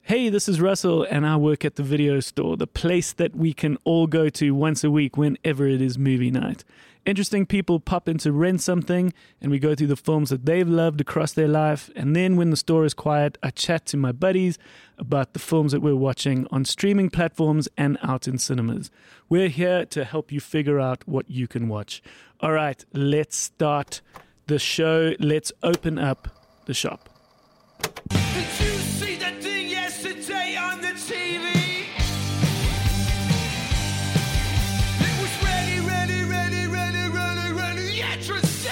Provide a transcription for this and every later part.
Hey, this is Russell, and I work at the video store, the place that we can all go to once a week whenever it is movie night. Interesting people pop in to rent something, and we go through the films that they've loved across their life. And then when the store is quiet, I chat to my buddies about the films that we're watching on streaming platforms and out in cinemas. We're here to help you figure out what you can watch. All right, let's start the show. Let's open up the shop. Did you see that thing yesterday on the TV? It was ready, interesting!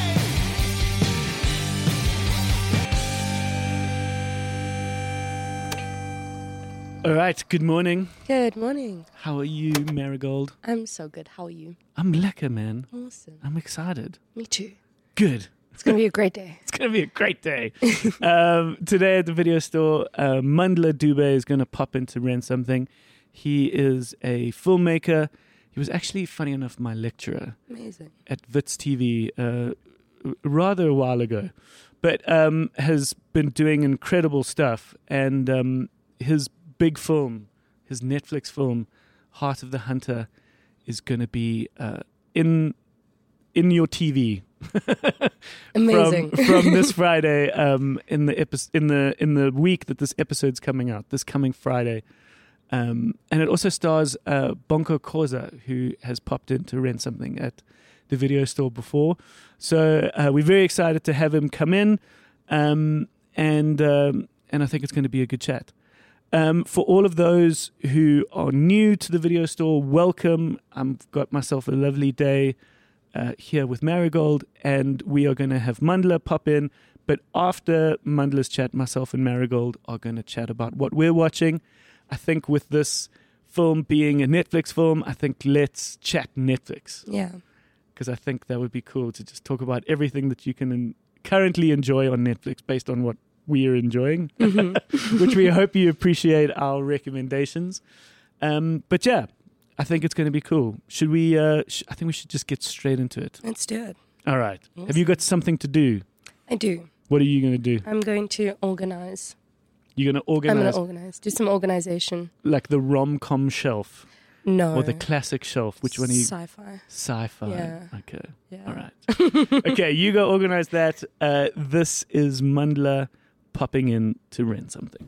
All right, good morning. Good morning. How are you, Marigold? I'm so good. How are you? I'm lekker, man. Awesome. I'm excited. Me too. Good. It's going to be a great day. It's going to be a great day. Today at the video store, Mandla Dube is going to pop in to rent something. He is a filmmaker. He was actually, funny enough, my lecturer Amazing. at Wits TV rather a while ago, but has been doing incredible stuff. And his big film, his Netflix film, Heart of the Hunter, is going to be in your TV. Amazing. from this Friday, in the week that this episode's coming out, this coming Friday, and it also stars Bonko Khoza, who has popped in to rent something at the video store before. So we're very excited to have him come in, and I think it's going to be a good chat. For all of those who are new to the video store, welcome. I've got myself a lovely day here with Marigold, and we are going to have Mandla pop in. But after Mandla's chat, myself and Marigold are going to chat about what we're watching. I think with this film being a Netflix film, I think let's chat Netflix. Yeah. Because I think that would be cool to just talk about everything that you can currently enjoy on Netflix based on what we are enjoying, which we hope you appreciate our recommendations. But yeah, I think it's going to be cool. Should we? I think we should just get straight into it. Let's do it. All right. Awesome. Have you got something to do? I do. What are you going to do? I'm going to organize. You're going to I'm going organize to organize. Do some organization. like the rom-com shelf No. or the classic shelf. Which one are you? Sci-fi. Sci-fi. Yeah. Okay. Yeah. All right. Okay, you go organize that. This is Mandla popping in to rent something.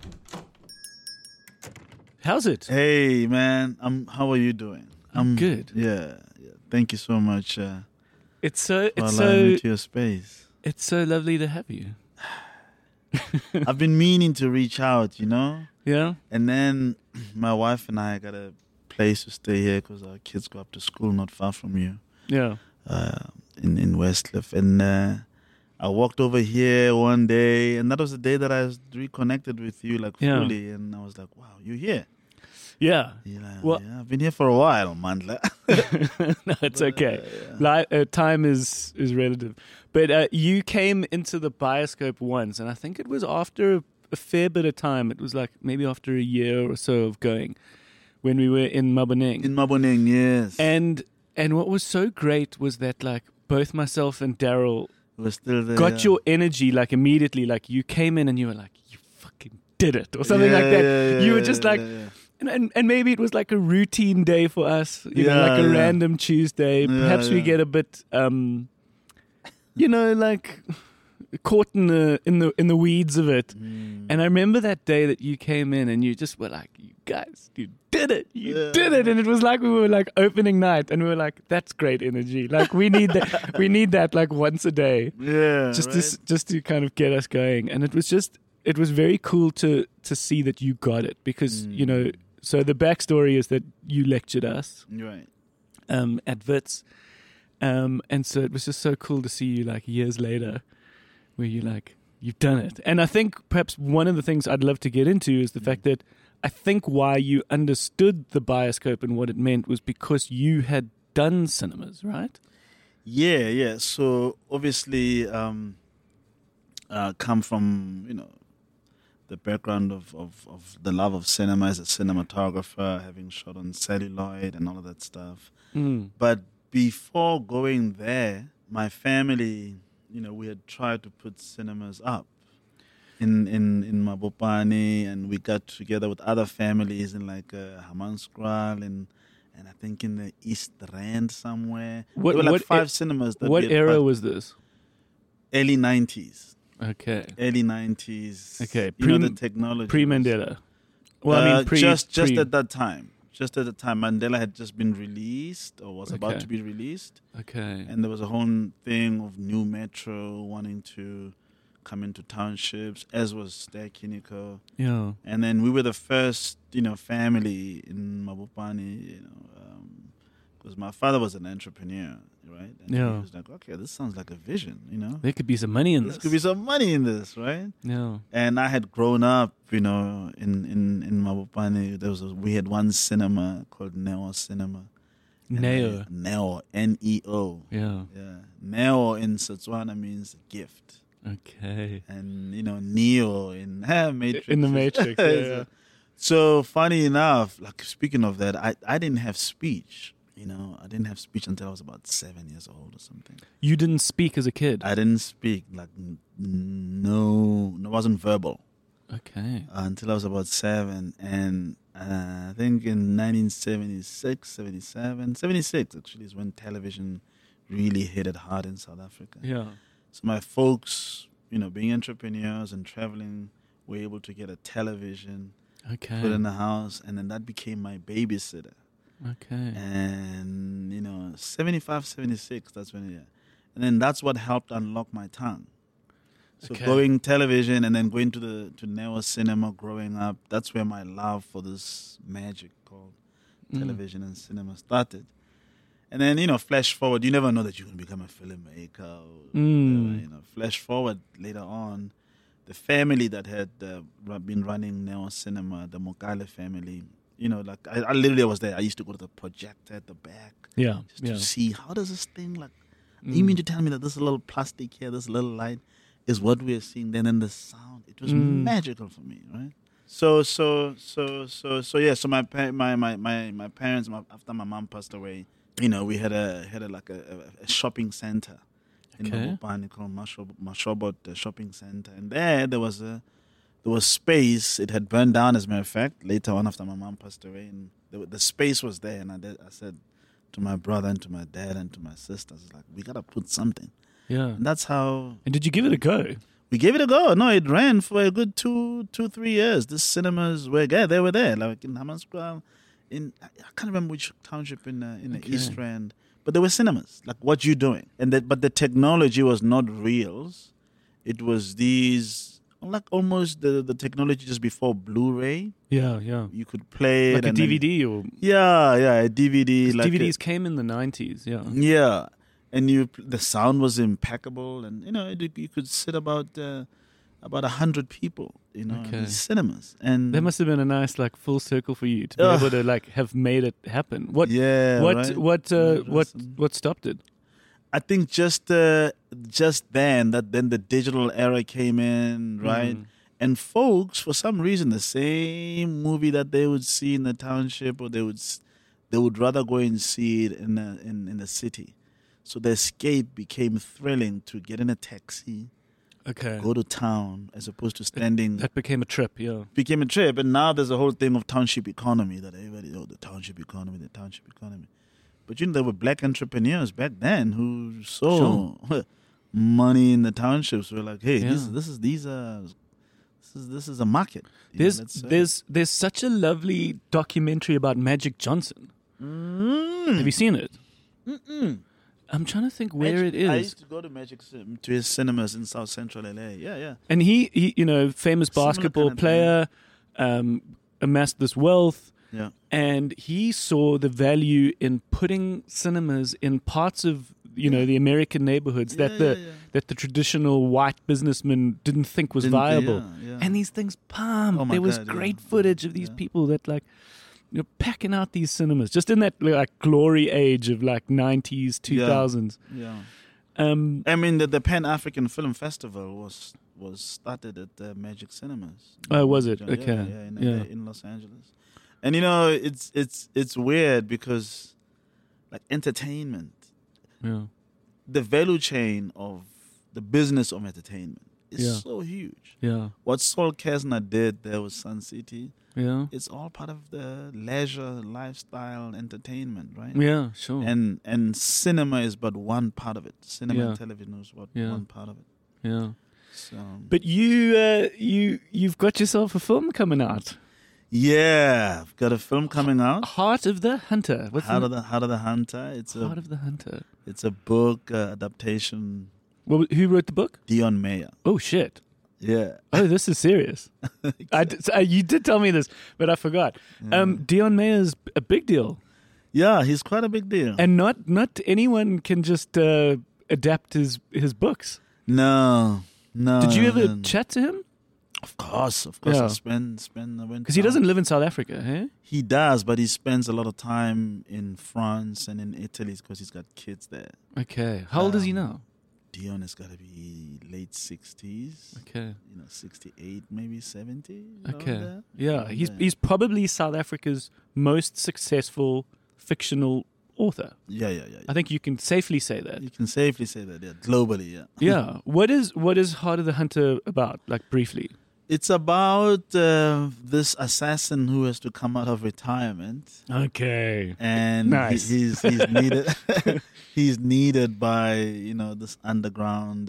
How's it? Hey man, how are you doing? I'm good. Yeah. Thank you so much It's so for allowing me to your space. it's so lovely to have you. I've been meaning to reach out, Yeah. and then my wife and I got a place to stay here because our kids go up to school not far from you, Yeah. in Westcliff, and I walked over here one day, and that was the day that I reconnected with you Yeah. fully, and I was like, wow, you're here. Yeah. Well- Yeah, I've been here for a while, Mandla. No, it's okay. Time is relative. But you came into the Bioscope once, and I think it was after a fair bit of time. It was like maybe after a year or so of going, when we were in Maboneng. In Maboneng, yes. And what was so great was that like both myself and Daryl We're still there. got your energy like immediately. Like you came in and you were like, you fucking did it, or something like that. You were just like. yeah. And maybe it was like a routine day for us, you know, like a random Tuesday. Perhaps we get a bit, like caught in the weeds of it. And I remember that day that you came in and you just were like, "You guys, you did it, you did it!" And it was like we were like opening night, and we were like, "That's great energy. Like we need that. We need that like once a day, Yeah, just to kind of get us going." And it was very cool to see that you got it because So the backstory is that you lectured us right. at Wits, and so it was just so cool to see you like years later, where you like you've done it. And I think perhaps one of the things I'd love to get into is the fact that I think why you understood the Bioscope and what it meant was because you had done cinemas, right? Yeah. So obviously, come from the background of the love of cinema as a cinematographer, having shot on celluloid and all of that stuff. But before going there, my family, we had tried to put cinemas up. in Mabopane, and we got together with other families in like Hammanskraal and I think in the East Rand somewhere. What- there were like what 5 cinemas. That What we had era passed. was this? Early 90s. Okay. Early 90s. Okay, You know, the technology. Pre was- Mandela. Well, I mean, just pre- at that time. Just at the time, Mandela had just been released or was about Okay. to be released. Okay. And there was a whole thing of new metro wanting to come into townships, as was Ster Kiniko. Yeah. And then we were the first, family in Mabopane, because my father was an entrepreneur, right? And Yeah. he was like, okay, this sounds like a vision, There could be some money in There this. could be some money in this, right? Yeah. And I had grown up, in Mabopane. We had one cinema called Neo Cinema. Neo. Neo, Neo. Yeah. Yeah. Neo in Setswana means gift. Okay. And, Neo in Matrix. In the Matrix. Yeah. So funny enough, like speaking of that, I didn't have speech. I didn't have speech until I was about 7 years old or something. You didn't speak as a kid. I didn't speak, like, no, it wasn't verbal. Okay. Until I was about 7. And I think in 1976, 77, 76 actually is when television really hit it hard in South Africa. Yeah. So my folks, being entrepreneurs and traveling, were able to get a television, Okay. put in the house, and then that became my babysitter. Okay. And, 75, 76, that's when, and then that's what helped unlock my tongue. So Okay. going television and then going to Neo Cinema growing up, that's where my love for this magic called television and cinema started. And then, flash forward, you never know that you're going to become a filmmaker. Or whatever, flash forward later on, the family that had been running Neo Cinema, the Mokale family, like I literally was there. I used to go to the projector at the back Yeah. just Yeah. to see how does this thing, like, you mean to tell me that this little plastic here, this little light is what we are seeing then in the sound. It was magical for me, right? So yeah. So my parents, after my mom passed away, we had a shopping center in Okay. Mabopane called Mashobot Shopping Center, and there was space. It had burned down, as a matter of fact. Later on, after my mom passed away, and the space was there, and I said to my brother and to my dad and to my sisters, like, we gotta put something. Yeah. And that's how And did you give it a go? we gave it a go. No, it ran for a good 3 years. The cinemas were there. They were there, like in Hammanskraal. I can't remember which township in the East Rand, but there were cinemas. Like, what you doing? But the technology was not reels. It was these, like, almost the technology just before Blu-ray. Yeah. Yeah. You could play Like it a and then- DVD or a DVD. Like DVDs came in the 90s. Yeah. yeah, and the sound was impeccable, and you could sit about 100 people, in Okay. these cinemas, and That must have been a nice, like, full circle for you to be Ugh. able to, like, have made it happen. What right? what stopped it? I think just then the digital era came in, right? And folks, for some reason, the same movie that they would see in the township, or they would rather go and see it in the city. So the escape became thrilling to get in a taxi, Okay. go to town, as opposed to standing. That became a trip, yeah. Became a trip, and now there's a whole thing of township economy that everybody, the township economy. But there were black entrepreneurs back then who saw money in the townships. We're like, hey, Yeah. this is a market. Let's say. There's such a lovely documentary about Magic Johnson. Have you seen it? I'm trying to think where it I is. used to go to to his cinemas in South Central LA. Yeah. And he famous Similar basketball kind of player, amassed this wealth. Yeah. And he saw the value in putting cinemas in parts of the American neighborhoods that the traditional white businessman didn't think was Didn't- viable. yeah. And these things pumped. Oh my There was God, great yeah. footage of these Yeah. people that packing out these cinemas just in that like glory age of like 90s, 2000s. Yeah. Yeah. I mean, the Pan African Film Festival was started at Magic Cinemas. Oh, was it? Yeah, Okay. yeah, in Los Angeles. And it's weird because, like, entertainment, Yeah. the value chain of the business of entertainment is Yeah. so huge. Yeah. What Saul Kessner did there with Sun City, Yeah. it's all part of the leisure, lifestyle, entertainment, right? Yeah. Sure. And cinema is but one part of it. Cinema Yeah. and television is but Yeah. one part of it. yeah. So But you've got yourself a film coming out. yeah, I've got a film coming out. Heart of the Hunter. What's Heart of the Hunter. Heart of the Hunter? It's a book adaptation. Well, who wrote the book? Dion Mayer. Oh shit! Yeah. Oh, this is serious. You did tell me this, but I forgot. Dion Mayer's a big deal, Yeah, he's quite a big deal. and not anyone can just adapt his books. No. Did you ever no. chat to him? Of course. Yeah. I spend. I went Because he down. doesn't live in South Africa, hey? He does, but he spends a lot of time in France and in Italy because he's got kids there. Okay. How old is he now? Dion has got to be late 60s. Okay. 68, maybe 70. around Okay. there. Yeah, Around he's there. he's probably South Africa's most successful fictional author. Yeah. I think you can safely say that. You can safely say that, yeah. Globally, yeah. Yeah. What is Heart of the Hunter about? Like briefly. It's about this assassin who has to come out of retirement. Okay. And Nice. he's needed he's needed by this underground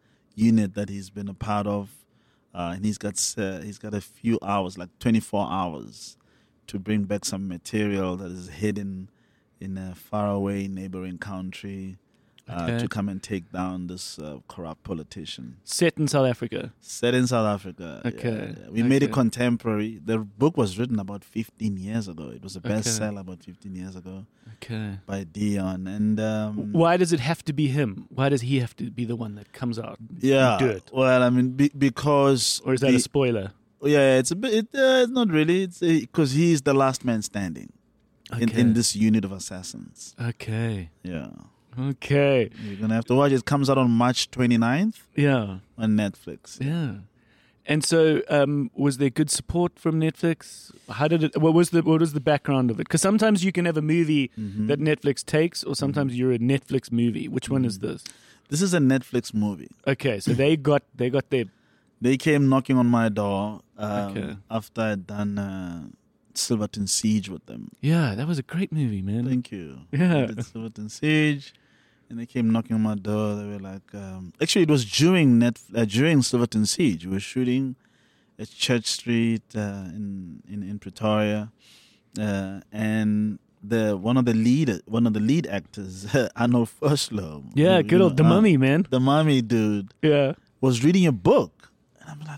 unit that he's been a part of, and he's got a few hours, like 24 hours, to bring back some material that is hidden in a faraway neighboring country, Okay. to come and take down this corrupt politician. Set in South Africa. Set in South Africa. Okay. Yeah. We made it Okay. contemporary. The book was written about 15 years ago. It was a Okay. bestseller about 15 years ago Okay. by Dion. And Why does it have to be him? Why does he have to be the one that comes out? and yeah, do it. well, I mean, because Or is that a spoiler? yeah, it's a bit. It's not really. It's because he's the last man standing Okay. in this unit of assassins. Okay. Yeah, Okay. you're gonna have to watch. It comes out on March 29th Yeah. on Netflix. Yeah. And so, was there good support from Netflix? How did it? What was the background of it? Because sometimes you can have a movie Mm-hmm. that Netflix takes, or sometimes you're a Netflix movie. Which one is this? This is a Netflix movie. Okay, so they got their They came knocking on my door Okay. after I'd done Silverton Siege with them. yeah. That was a great movie, man. Thank you. Yeah. I did Silverton Siege, and they came knocking on my door. They were like, actually, it was during Silverton Siege. We were shooting at Church Street in Pretoria, and one of the lead actors, Arnold Vosloo. Yeah, good old the Mummy, man. the Mummy dude, Yeah. was reading a book. And I'm like,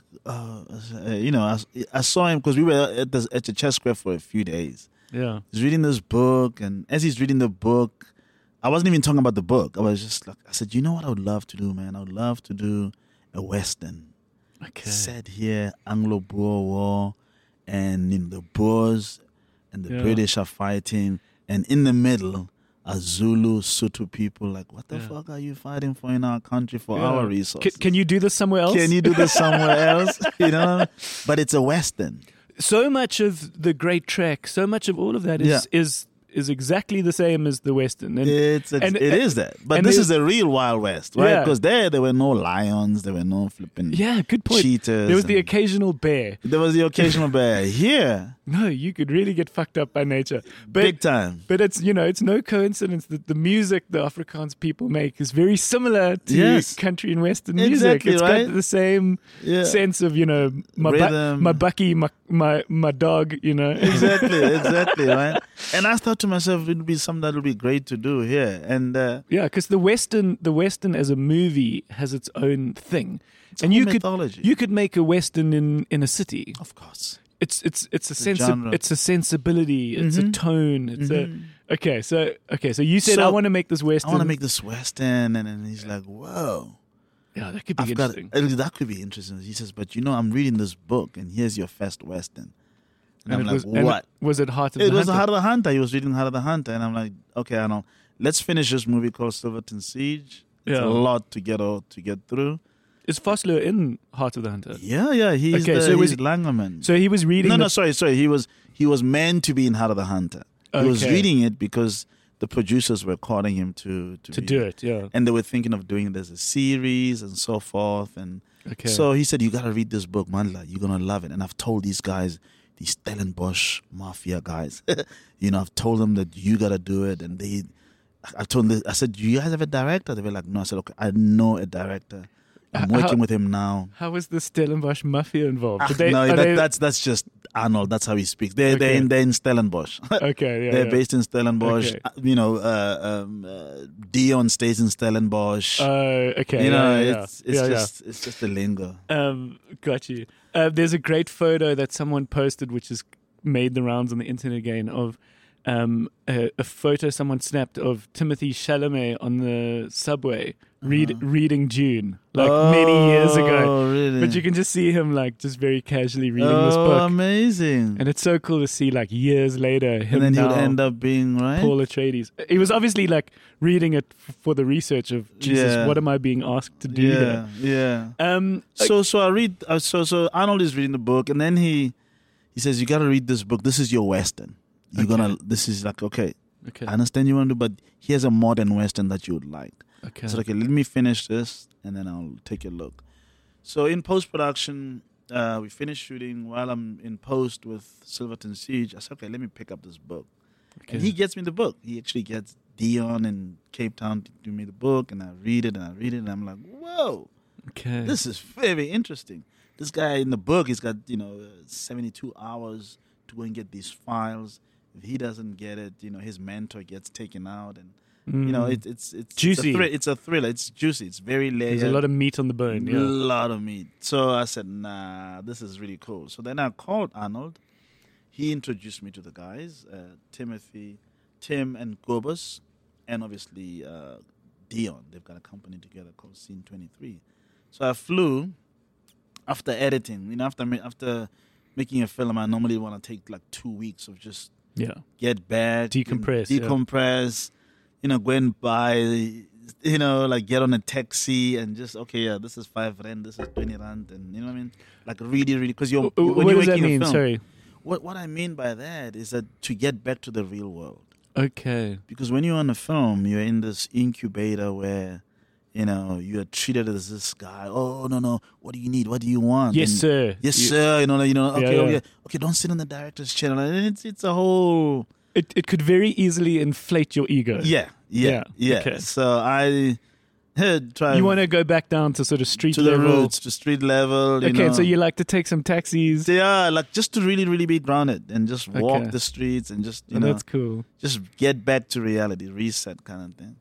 I saw him because we were at the Chess Square for a few days. Yeah. He's reading this book, and as he's reading the book, I wasn't even talking about the book. I was just like, I said, you know what I would love to do, man? I would love to do a Western. Okay. Set here, Anglo-Boer War, and the Boers and the Yeah. British are fighting, and in the middle are Zulu, Sotho people. Like, what the Yeah. fuck are you fighting for in our country for Yeah. our resources? Can you do this somewhere else? Can you do this somewhere else? But it's a Western. So much of the great track, so much of all of that is exactly the same as the Western. And It is that. But and this there's- is the real Wild West, right? Yeah. Because there were no lions, there were no flipping yeah, good point. cheetahs. There was the and occasional bear. there was the occasional bear. Here, No, you could really get fucked up by nature. But big time. But it's it's no coincidence that the music the Afrikaans people make is very similar to Yes. country and Western music. Exactly, It's right? got the same Yeah. sense of my Rhythm. my bucky, my dog. Exactly, right? And I thought to myself, it would be something that would be great to do here. And Yeah, because the Western as a movie has its own thing, and whole you mythology. could make a Western in a city. of course, It's a sense genre. it's a sensibility, it's a Mhm. tone, it's okay. So you said So, I want to make this Western. I want to make this Western. And then he's like, whoa. yeah, that could be I've got interesting. that could be interesting. He says, but I'm reading this book, and here's your first Western. And I'm it like, was, and what? was it Heart of It the was Hunter? Heart of the Hunter. He was reading Heart of the Hunter, and I'm like, okay, I know. Let's finish this movie called Silverton Siege. It's Yeah. a lot to get through. Is Vosloo in Heart of the Hunter? Yeah. He's Okay, so he's was- Langerman. So he was reading. no, the- sorry. He was meant to be in Heart of the Hunter. He was Okay. reading it because the producers were calling him to to do it. Yeah. and they were thinking of doing it as a series and so forth. And Okay. So he said, you got to read this book, Mandla. You're going to love it. And I've told these guys, these Stellenbosch mafia guys, I've told them that you got to do it. And I told them, I said, do you guys have a director? They were like, no. I said, okay, I know a director. I'm working with him now. How was the Stellenbosch mafia involved? That's just Arnold. That's how he speaks. They're in Stellenbosch. Okay, yeah. They're based in Stellenbosch. Okay. Dion stays in Stellenbosch. Okay. It's just the lingo. Got you. There's a great photo that someone posted, which has made the rounds on the internet again, of a photo someone snapped of Timothy Chalamet on the subway reading Dune, many years ago. Really? But you can just see him just very casually reading this book. Amazing. And it's so cool to see years later him and then now, he'll end up being Paul Atreides. He was obviously reading it for the research of Jesus. What am I being asked to do here? Yeah. So I read. So Arnold is reading the book, and then he says, "You got to read this book. This is your Western. This is okay. I understand you want to, but here's a modern Western that you would like." Okay. So let me finish this, and then I'll take a look. So in post-production, we finished shooting. While I'm in post with Silverton Siege, I said, okay, let me pick up this book. Okay. And he gets me the book. He actually gets Dion in Cape Town to do me the book, and I read it, and I'm like, whoa, this is very interesting. This guy in the book, he's got 72 hours to go and get these files. If he doesn't get it, his mentor gets taken out, and it's juicy. It's a thriller. It's juicy. It's very layered. There's a lot of meat on the bone. A lot of meat. So I said, nah, this is really cool. So then I called Arnold. He introduced me to the guys, Tim and Gobus, and obviously Dion. They've got a company together called Scene 23. So I flew after editing. After making a film, I normally want to take 2 weeks of just get back, decompress. Go and buy, get on a taxi and just, this is 5 rand, this is 20 rand, and you know what I mean? Really, because when what you're does that making mean? a film, Sorry. What I mean by that is that to get back to the real world. Okay. Because when you're on a film, you're in this incubator where, you are treated as this guy. Oh, no, what do you need? What do you want? Yes, sir. Yes, sir. Okay, don't sit on the director's chair. And it's a whole... It could very easily inflate your ego. Yeah. Okay. So I try. You want to go back down to sort of street to level. the roots, to street level. Okay, so you like to take some taxis. Yeah, just to really, really be grounded and just walk the streets and just that's cool. Just get back to reality, reset kind of thing.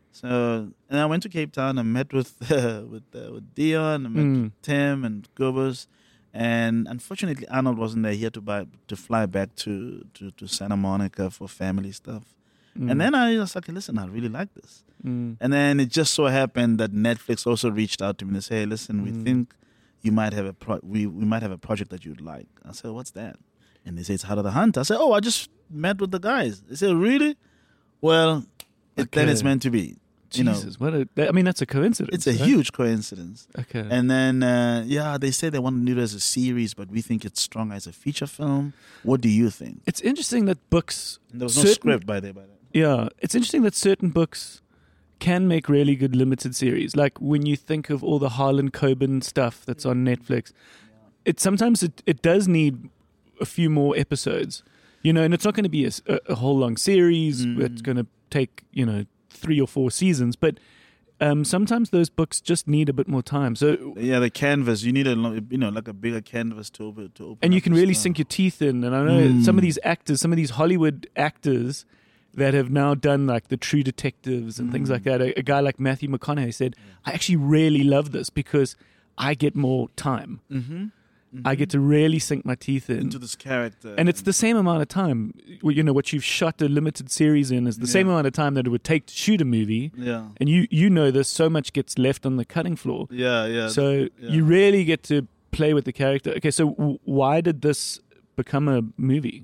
So and I went to Cape Town. I met with Dion. I met with Tim and Gobus. And unfortunately, Arnold wasn't there. He had to fly back to Santa Monica for family stuff. And then I was like, listen, I really like this. And then it just so happened that Netflix also reached out to me and said, hey, listen, we think you might have we might have a project that you'd like. I said, what's that? And they say, it's Heart of the Hunt. I said, I just met with the guys. They said, really? Well, then it's meant to be. Jesus, that's a coincidence. It's a huge coincidence. Okay. And then, they say they want to do it as a series, but we think it's stronger as a feature film. What do you think? It's interesting that books... And there was no script by that. Yeah, it's interesting that certain books can make really good limited series. Like when you think of all the Harlan Coben stuff that's on Netflix, sometimes it does need a few more episodes, and it's not going to be a whole long series that's going to take, 3 or 4 seasons, but sometimes those books just need a bit more time. So the canvas, you need a bigger canvas to open. And you can really sink your teeth in. And I know some of these actors, some of these Hollywood actors that have now done the True Detectives and things like that. A guy like Matthew McConaughey said, I actually really love this because I get more time. I get to really sink my teeth into this character. And it's the same amount of time. What you've shot a limited series in is the same amount of time that it would take to shoot a movie. Yeah. And you know there's so much gets left on the cutting floor. Yeah. So you really get to play with the character. Okay, so why did this become a movie?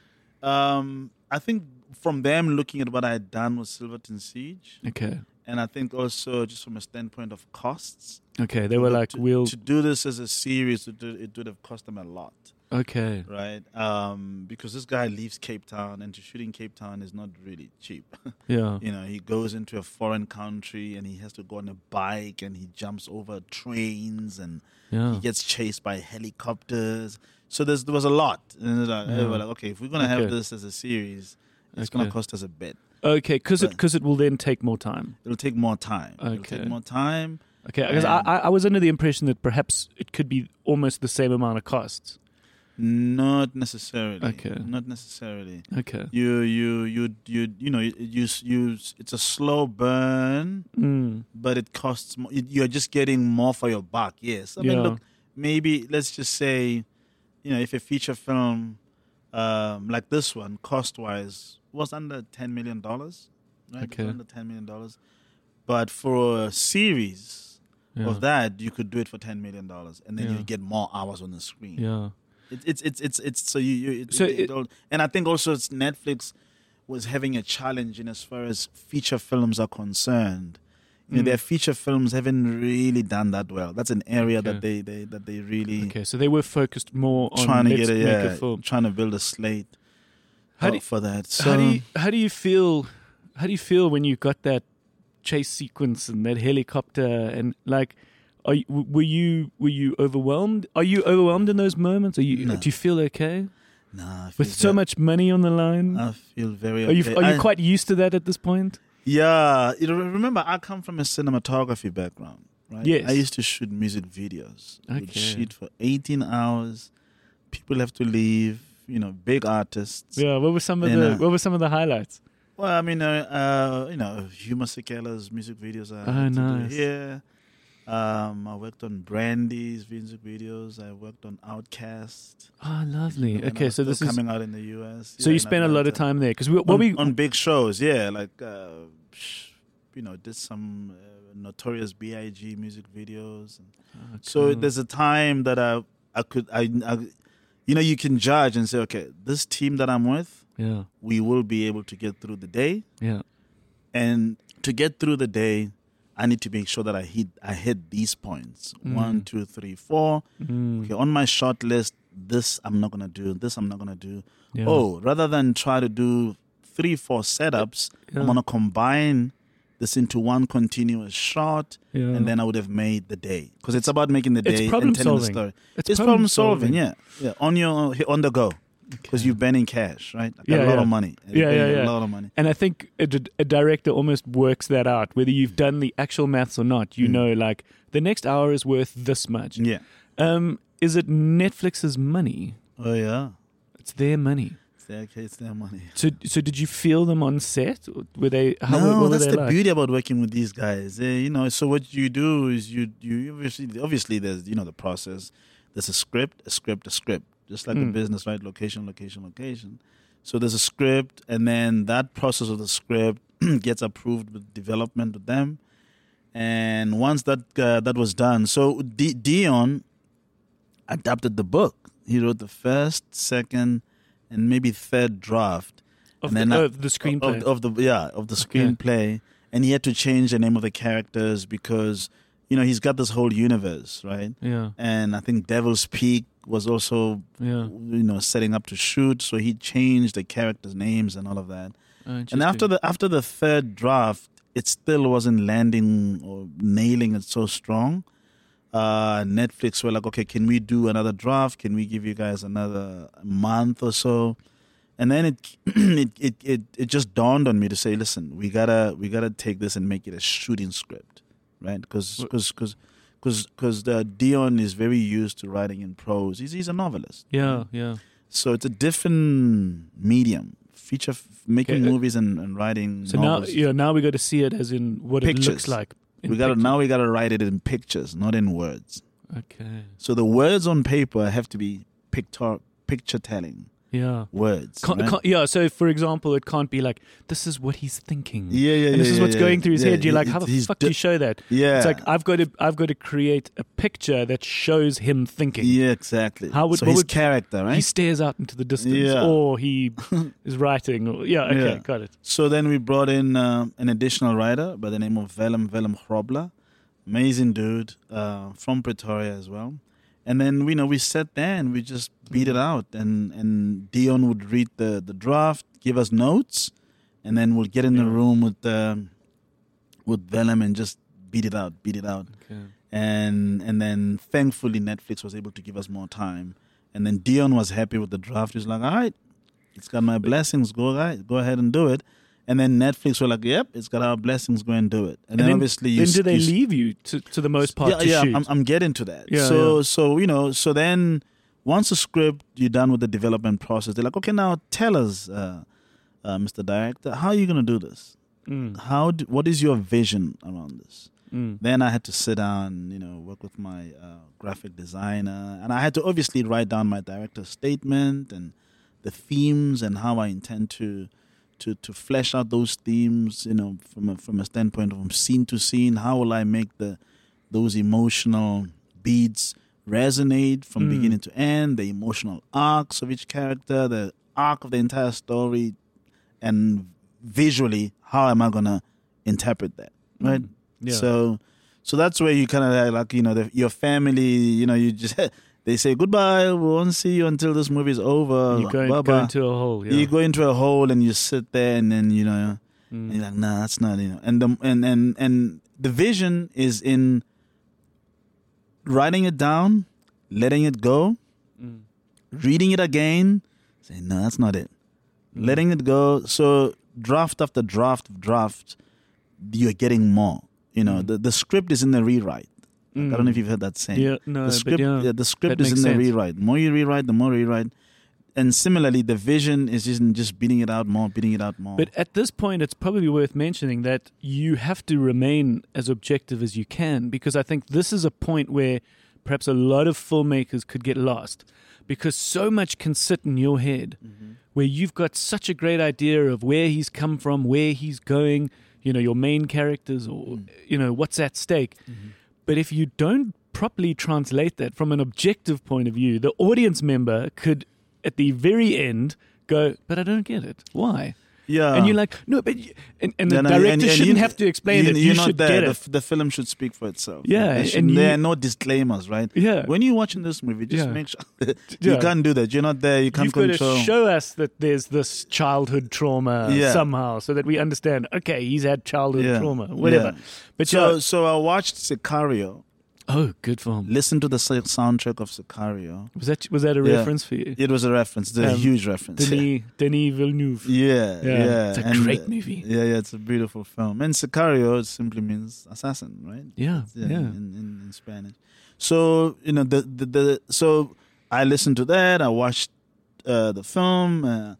I think from them looking at what I had done with Silverton Siege. Okay. And I think also just from a standpoint of costs. Okay, they were to do this as a series, it would have cost them a lot. Okay. right? Because this guy leaves Cape Town, and to shoot in Cape Town is not really cheap. Yeah. You know, he goes into a foreign country and he has to go on a bike and he jumps over trains and Yeah. he gets chased by helicopters. So there was a lot. And they were like, okay, if we're going to have Okay. this as a series, it's going Okay. to cost us a bit. Okay, because it will then take more time. It'll take more time. It'll Okay. take more time. Okay, because And- I was under the impression that perhaps it could be almost the same amount of costs. Not necessarily. Okay. Not necessarily. Okay. You know, it's a slow burn, but it costs more. You're just getting more for your buck. Yes. I mean, Yeah. look, maybe let's just say, you know, if a feature film like this one, cost-wise, was under $10 million, right? Okay. Under $10 million. But for a series Yeah. of that, you could do it for $10 million, and then Yeah. you get more hours on the screen. Yeah. It's so you So and I think also it's Netflix was having a challenge in as far as feature films are concerned. You know, their feature films haven't really done that well. That's an area that Okay. they really Okay, so they were focused more on trying to let's get make a film. trying to build a slate How do you- for that. So How do you feel? How do you feel when you got that chase sequence and that helicopter and like? Were you overwhelmed? Are you overwhelmed in those moments? Do you feel okay nah, I with feel so ve- much money on the line? I feel very. Are you okay. quite used to that at this point? Yeah, you know, remember I come from a cinematography background, right? Yes. I used to shoot music videos. We'd Okay. shoot for 18 hours. People have to leave. You know, big artists. Yeah. What were some of the highlights? Well, I mean, you know, Hugh Masekela's music videos. I Oh, had to nice. do here. I worked on Brandy's music videos. I worked on Outkast. Oh, lovely. when I Okay, was so still this is coming out in the US. so yeah, you in spent a lot of Atlanta. time there because on big shows, yeah, like you know, did some Notorious B.I.G. music videos. And so there's a time that I could you know, you can judge and say, okay, this team that I'm with, yeah, we will be able to get through the day, yeah, and to get through the day, I need to make sure that I hit these points. 1, 2, 3, 4. Okay, on my short list, this I'm not gonna do. This I'm not gonna do. yeah. Oh, rather than try to do 3, 4 setups, Yeah. I'm gonna combine this into one continuous shot, Yeah. and then I would have made the day. Because it's about making the It's day problem and telling solving. the story. It's It's problem problem solving, solving. yeah. On the go. Because you're burning cash, right? I got Yeah, a lot yeah. of money. Yeah, yeah. A lot of money. And I think a director almost works that out. Whether you've done the actual maths or not, you know, like the next hour is worth this much. Yeah. Is it Netflix's money? Oh yeah. It's their money. It's their money. So did you feel them on set? Or were they? What No, were that's they the like? beauty about working with these guys. You know, so what you do is you obviously there's, you know, the process. There's a script. Just like the business, right? Location. So there's a script, and then that process of the script gets approved with development with them. And once that was done, so Dion adapted the book. He wrote the first, second, and maybe third draft. Of And then the screenplay. of the screenplay, and he had to change the name of the characters because, you know, he's got this whole universe, right? Yeah, And I think Devil's Peak was also, yeah. you know, setting up to shoot, so he changed the characters' names and all of that. Oh, And after the third draft, it still wasn't landing or nailing it so strong. Netflix were like, okay, can we do another draft? Can we give you guys another month or so? And then it just dawned on me to say, listen, we gotta take this and make it a shooting script, right? Because the Dion is very used to writing in prose. He's a novelist. Yeah, yeah. So it's a different medium. Making Okay, movies and writing So novels. now we got to see it as in what it looks Pictures. like. in we gotta pictures. write it in pictures, not in words. Okay. So the words on paper have to be picture telling Yeah. words. right? Yeah, so for example, it can't be like, this is what he's thinking. Yeah, And this is what's going through his head. You're like, how the he's fuck do you show that? Yeah, It's like I've got to create a picture that shows him thinking. yeah, exactly. How would- so what his would- character, right? He stares out into the distance, Yeah. or he is writing. Or, yeah, okay, Yeah. got it. So then we brought in an additional writer by the name of Willem Grobler. Amazing dude from Pretoria as well. And then we sat there and we just beat it out. And Dion would read the draft, give us notes, and then we'll get in the room with Vellum and just beat it out. Okay. And then thankfully Netflix was able to give us more time. And then Dion was happy with the draft. He was like, all right, it's got my blessings. Go ahead and do it. And then Netflix were like, yep, it's got our blessings. Go and do it. And then obviously do they leave you to the most part to shoot? I'm getting to that. Yeah, So then once the script, you're done with the development process, they're like, okay, now tell us, Mr. Director, how are you going to do this? What is your vision around this? Then I had to sit down, work with my graphic designer, and I had to obviously write down my director's statement and the themes and how I intend to flesh out those themes, from a standpoint of scene to scene. How will I make those emotional beats resonate from beginning to end? The emotional arcs of each character, the arc of the entire story, and visually, how am I gonna interpret that? Right. Yeah. So that's where you kind of your family. You just. They say, goodbye, we won't see you until this movie is over. You go into a hole. Yeah. You go into a hole and you sit there and then, and you're like, nah, that's not, And the vision is in writing it down, letting it go, reading it again, saying, no, that's not it. Letting it go. So draft after draft, you're getting more. The script is in the rewrite. I don't know if you've heard that saying. Yeah, no, the script, the script that is in makes the sense. rewrite. The more you rewrite, the more you rewrite. And similarly, the vision is just beating it out more. But at this point, it's probably worth mentioning that you have to remain as objective as you can, because I think this is a point where perhaps a lot of filmmakers could get lost, because so much can sit in your head where you've got such a great idea of where he's come from, where he's going, your main characters, or, what's at stake. But if you don't properly translate that from an objective point of view, the audience member could, at the very end, go, but I don't get it. Why? Yeah. And you're like, no, but... And the director shouldn't have to explain it. You should get it. The film should speak for itself. Yeah. There are no disclaimers, right? Yeah. When you're watching this movie, just make sure... You can't do that. You're not there. You can't control... You've got to show us that there's this childhood trauma somehow, so that we understand, okay, he's had childhood trauma, whatever. Yeah. But so I watched Sicario. Oh, good film. Listen to the soundtrack of Sicario. Was that a reference for you? It was a reference. It's a huge reference. Denis Villeneuve. Yeah. It's a great movie. Yeah, it's a beautiful film. And Sicario simply means assassin, right? Yeah. In Spanish. So so I listened to that. I watched the film.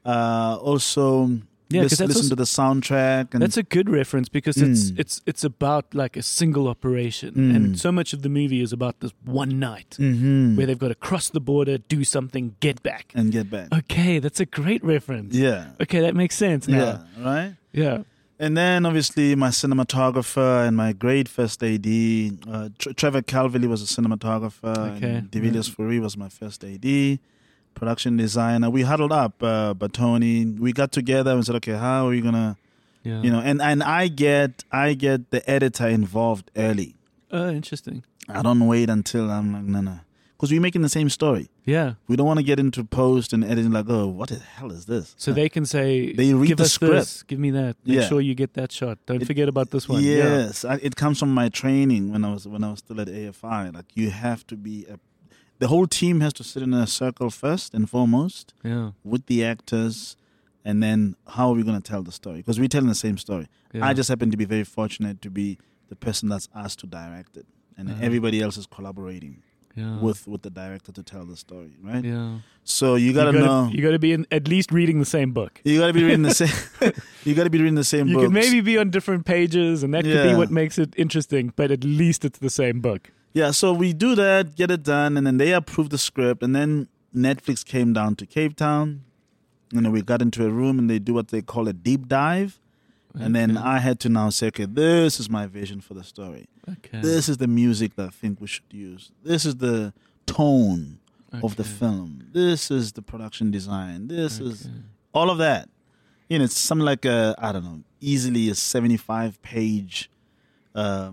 Also. Listen to the soundtrack. And that's a good reference, because it's about like a single operation, and so much of the movie is about this one night where they've got to cross the border, do something, get back. Okay, that's a great reference. Yeah. Okay, that makes sense now. Yeah, right? Yeah. And then obviously my cinematographer and my great first AD, Trevor Calvilly was a cinematographer. Okay. And De Villiers Fourie was my first AD. Production designer. We huddled up, Batoni. We got together and said, okay, how are we gonna, and I get the editor involved early. Oh, interesting. I don't wait until I'm like, no, because we're making the same story. Yeah. We don't want to get into post and editing like, oh, what the hell is this? So they can say, they read give the us script. This, give me that. Make sure you get that shot. Don't forget about this one. Yes, it comes from my training when I was still at AFI. Like, you have to be the whole team has to sit in a circle first and foremost with the actors, and then how are we going to tell the story? Because we're telling the same story. Yeah. I just happen to be very fortunate to be the person that's asked to direct it, and everybody else is collaborating with the director to tell the story, right? Yeah. So you gotta know. You gotta be at least reading the same book. You gotta be reading the same. You gotta be reading the same book. You could maybe be on different pages, and that could be what makes it interesting. But at least it's the same book. Yeah, so we do that, get it done, and then they approve the script, and then Netflix came down to Cape Town, and we got into a room, and they do what they call a deep dive, and then I had to now say, okay, this is my vision for the story. Okay. This is the music that I think we should use. This is the tone of the film. This is the production design. This is all of that. It's something like easily a 75-page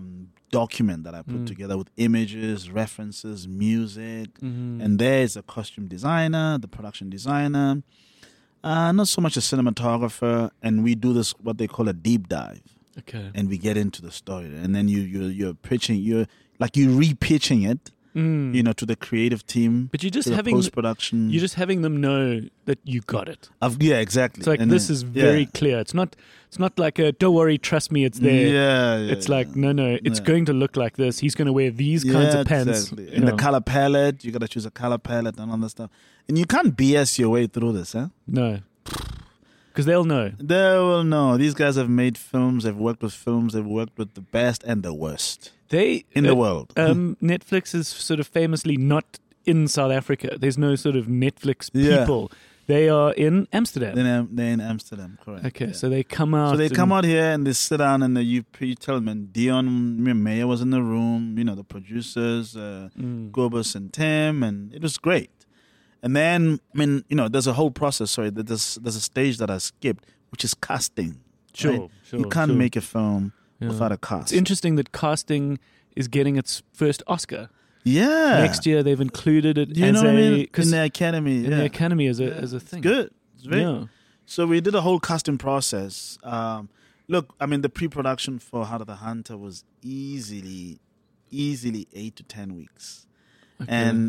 document that I put together with images, references, music, and there's a costume designer, the production designer, not so much a cinematographer, and we do this what they call a deep dive. Okay. And we get into the story, and then you're pitching, you're re-pitching it, to the creative team. But you're just to the having post-production. You're just having them know that you got it. Yeah, exactly. It's like And this then- is very clear. It's not like a don't worry, trust me, it's there. Yeah, It's like no, it's going to look like this. He's going to wear these kinds of pants. Exactly. you And the know. color palette, you got to choose a color palette and all that stuff. And you can't BS your way through this, huh? No, because they'll know. They will know. These guys have made films. They've worked with films. They've worked with the best and the worst They in the world. Netflix is sort of famously not in South Africa. There's no sort of Netflix Yeah. people. They are in Amsterdam. They're in Amsterdam, correct. Okay, Yeah. so they come out. So they come and- out here and they sit down and you tell them, and Dion Meyer was in the room, the producers, Gobus and Tim, and it was great. And then, there's a whole process, there's a stage that I skipped, which is casting. Sure, right? sure. You can't sure. make a film Yeah. without a cast. It's interesting that casting is getting its first Oscar. Yeah. Next year they've included it Do you as know what I mean? In 'cause the academy. in yeah. the Academy as a thing. Good. It's very Yeah. So we did a whole casting process. Look, I mean, the pre-production for Heart of the Hunter was easily 8 to 10 weeks, Okay. and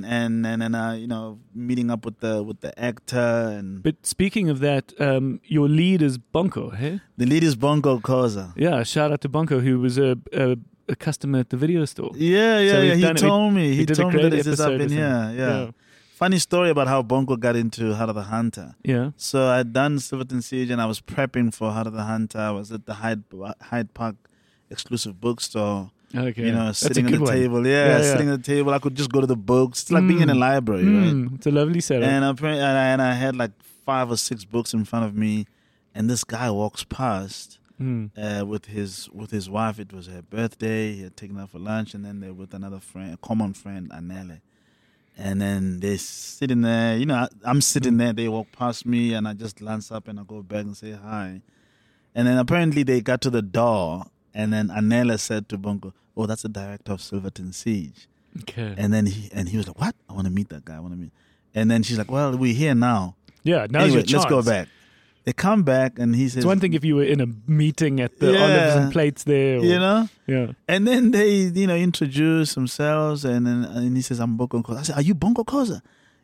meeting up with the actor, and But speaking of that, your lead is Bonko, hey? the lead is Bongo Koza. Yeah, shout out to Bonko, who was a customer at the video store. Yeah, So we've He done- told me. we He did a told me great that this has episode been with here. him. Yeah. Funny story about how Bongo got into Heart of the Hunter. Yeah. So I'd done Silverton Siege and I was prepping for Heart of the Hunter. I was at the Hyde Park exclusive bookstore, Okay. That's sitting a at good the one. table. Yeah, Sitting at the table. I could just go to the books. It's like being in a library, right? It's a lovely setup. And I had like 5 or 6 books in front of me, and this guy walks past with his wife. It was her birthday. He had taken her for lunch, and then they're with another friend, a common friend, Anele. And then they're sitting there. I'm sitting there. They walk past me, and I just glance up and I go back and say hi. And then apparently they got to the door, and then Anele said to Bongo, "Oh, that's the director of Silverton Siege." Okay. And then he was like, "What? I want to meet that guy. I want to meet." And then she's like, "Well, we're here now. Yeah, now's Anyway, your chance. let's go back." They come back, and he says, It's one thing if you were in a meeting at the Yeah. olives and plates there. Or, Yeah. And then they, introduce themselves, and he says, "I'm Bongo Koza." I said, "Are you Bongo Koza?"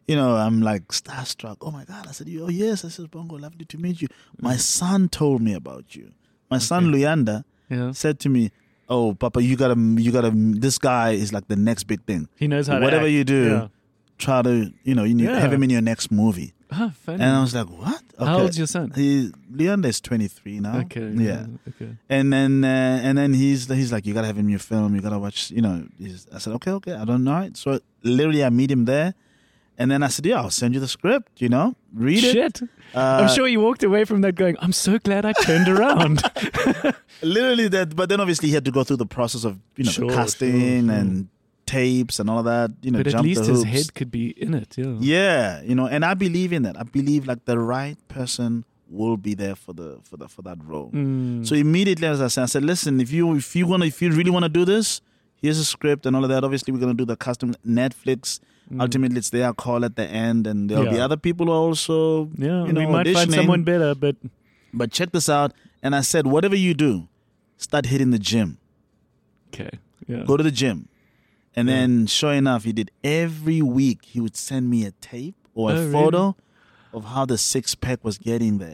I'm like starstruck. Oh my God! I said, "Oh yes." I said, "Bongo, lovely to meet you. My son told me about you. My son Luyanda Yeah. said to me, 'Oh, Papa, you gotta. This guy is like the next big thing. He knows how to Whatever act. you do, Yeah. try to, you Yeah. have him in your next movie." Ah, funny. And I was like, "What?" How old's your son? Leander is 23 now. Okay. Yeah. Okay. And then he's like, "You gotta have him in your film. You gotta watch." I said, "Okay. I don't know it." So literally, I meet him there, and then I said, "Yeah, I'll send you the script. Read it." Shit. I'm sure you walked away from that going, I'm so glad I turned around. Literally that. But then obviously he had to go through the process of Sure, the casting sure. and tapes and all of that. But at jump least the his hoops. head could be in it. Yeah. Yeah, and I believe in that. I believe like the right person will be there for that role. So immediately, as I said, "Listen, if you really want to do this, here's a script and all of that. Obviously, we're gonna do the custom Netflix. Ultimately, it's their call at the end, and there'll be Yeah. other people who are also Yeah. We might find auditioning. someone better, but But check this out." And I said, "Whatever you do, start hitting the gym. okay. Yeah. Go to the gym." And then, sure enough, he did. Every week, he would send me a tape or a Oh, photo of how the 6-pack was getting there.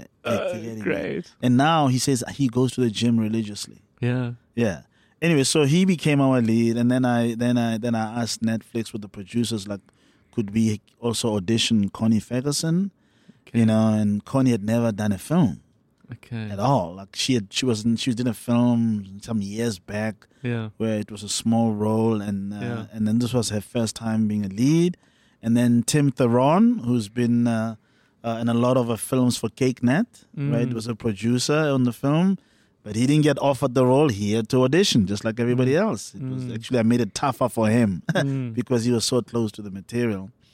Great. And now he says he goes to the gym religiously. Yeah. Yeah. Anyway, so he became our lead, and then I asked Netflix with the producers, like, could we also audition Connie Ferguson? Okay. And Connie had never done a film Okay. at all. Like she did a film some years back Yeah. where it was a small role, and Yeah. and then this was her first time being a lead. And then Tim Theron, who's been in a lot of films for CakeNet, right, was a producer on the film, but he didn't get offered the role. He had to audition just like everybody else. It was actually, I made it tougher for him because he was so close to the material.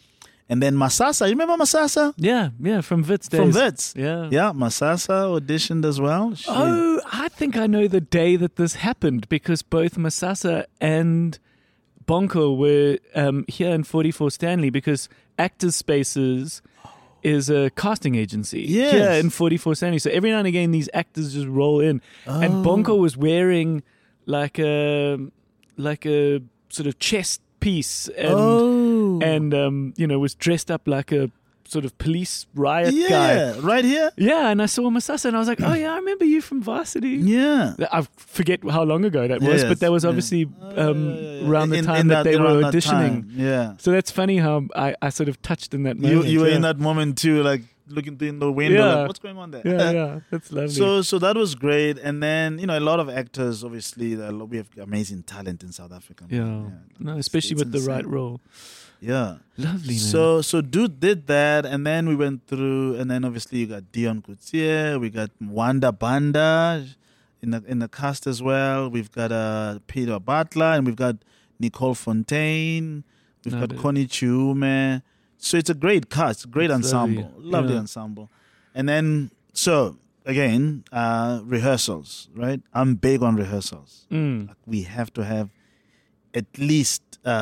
And then Masasa, you remember Masasa? Yeah, from Wits days. From Wits. Yeah. Yeah, Masasa auditioned as well. Oh, I think I know the day that this happened because both Masasa and Bonko were here in 44 Stanley because Actors Spaces is a casting agency Yes. here in 44 Stanley. So every now and again, these actors just roll in. And Bonko was wearing like a sort of chest piece and was dressed up like a sort of police riot guy. Yeah, right here? Yeah, and I saw Masasa and I was like, oh yeah, I remember you from Varsity. Yeah. I forget how long ago that was, Yes, but that was yeah. obviously around the In time that they were around that auditioning. time, Yeah. So that's funny how I sort of touched in that moment. You were yeah. in that moment too, like looking in the window, Yeah. like, what's going on there? Yeah, that's lovely. So that was great. And then, a lot of actors, obviously, we have amazing talent in South Africa. man. No, especially it's with the right insane. role. Yeah. Lovely, man. So Dude did that, and then we went through, and then obviously you got Dion Coutier, we got Wanda Banda in the cast as well. We've got Peter Butler, and we've got Nicole Fontaine. We've got Connie Chiume. So it's a great cast, great It's ensemble, lovely yeah. ensemble. And then again, rehearsals, right? I'm big on rehearsals. Like, we have to have at least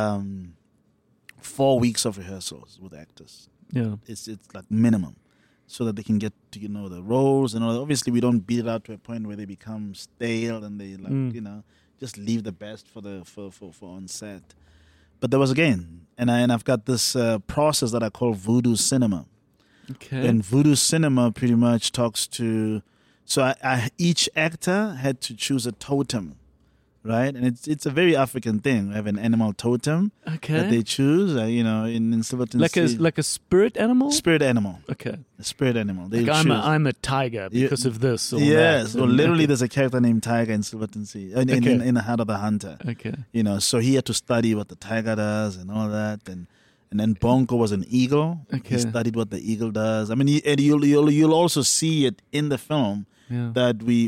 4 weeks of rehearsals with actors. Yeah. It's like minimum, so that they can get to the roles and all that. Obviously, we don't beat it out to a point where they become stale and they just leave the best for on set. But there was again, and I've got this process that I call voodoo cinema. Okay. And voodoo cinema pretty much talks to. So each actor had to choose a totem, right? And it's a very African thing. We have an animal totem that they Okay. choose. In Silverton Sea. Like a spirit animal? Spirit animal. Okay. A spirit animal. They Like choose. I'm a tiger because of this or Yes. that. So And- literally, okay. there's a character named Tiger in Silverton Sea, in the Heart of the Hunter. Okay. So he had to study what the tiger does and all that, and then Bonko was an eagle. Okay. He studied what the eagle does. I mean, and you'll also see it in the film Yeah. that we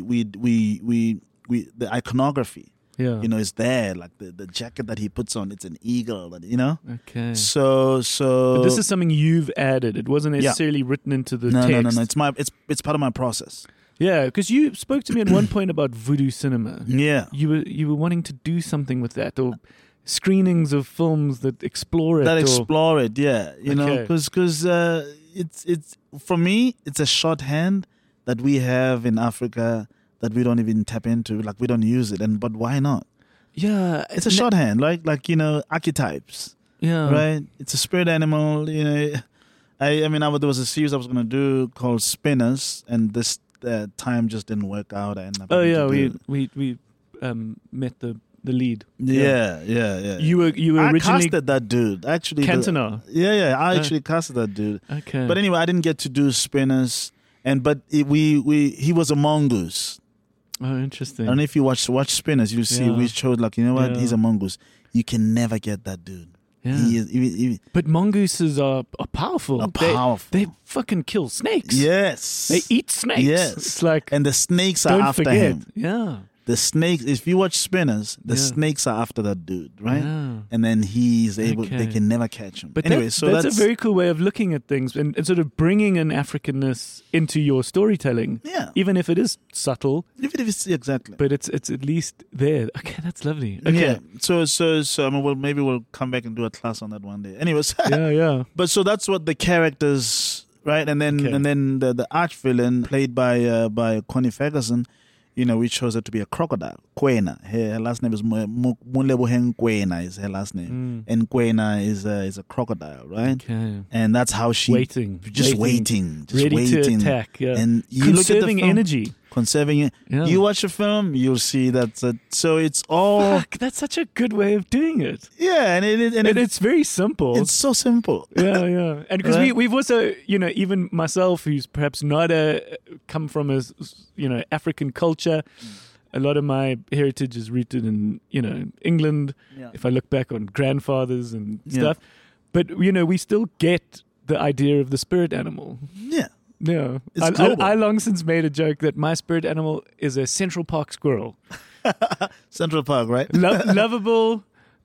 the iconography. Yeah. Is there, like the jacket that he puts on, it's an eagle, Okay. So But this is something you've added. It wasn't necessarily written into the no, text. no. It's part of my process. Yeah, because you spoke to me at one point about voodoo cinema. Yeah. You were wanting to do something with that, or screenings of films that explore it. That or, explore it, yeah. Okay. Because it's for me, it's a shorthand that we have in Africa that we don't even tap into. Like, we don't use it, but why not? yeah, It's a shorthand, like archetypes, Yeah, right? It's a spirit animal. I mean, there was a series I was going to do called Spinners, and this time just didn't work out. I ended up Oh having yeah, to do- we met the lead. yeah. You were I originally casted that dude. Actually, Cantona. I actually casted that dude. Okay, But anyway, I didn't get to do Spinners, he was a mongoose. oh, interesting. I don't know if you watch Spinners, you see Yeah. we showed Yeah. he's a mongoose. You can never get that dude. Yeah. He is. But mongooses are powerful. Are powerful. They fucking kill snakes. Yes. They eat snakes. Yes. It's like And the snakes are don't after forget. him. Yeah. The snakes. If you watch Spinners, the Yeah. snakes are after that dude, right? Yeah. And then he's able. Okay. They can never catch him. But anyway, that's, so that's a very cool way of looking at things and sort of bringing an Africanness into your storytelling, yeah. even if it is subtle, Even if it's exactly. but it's at least there. Okay, that's lovely. Okay. Yeah. So I mean, maybe we'll come back and do a class on that one day. Anyways. Yeah. But so that's what the characters, right? And then Okay. the arch villain played by Connie Ferguson, we chose her to be a crocodile. Kwena. Her last name is Munleboheng Kwena is her last name. And Kwena is a crocodile, right? Okay. And that's how she Waiting. just waiting. Just Ready waiting. to attack. Yeah. And you look at the Conserving film, energy. conserving it. Yeah. You watch the film, you'll see so it's all Fuck, that's such a good way of doing it. yeah, and It's very simple. it's so simple. yeah. And because Right? we've also, even myself, who's perhaps not come from a, African culture, a lot of my heritage is rooted in, England. Yeah. If I look back on grandfathers and Yeah. stuff, but we still get the idea of the spirit animal. Yeah. Yeah, It's global. I long since made a joke that my spirit animal is a Central Park squirrel. Central Park, right? Lovable,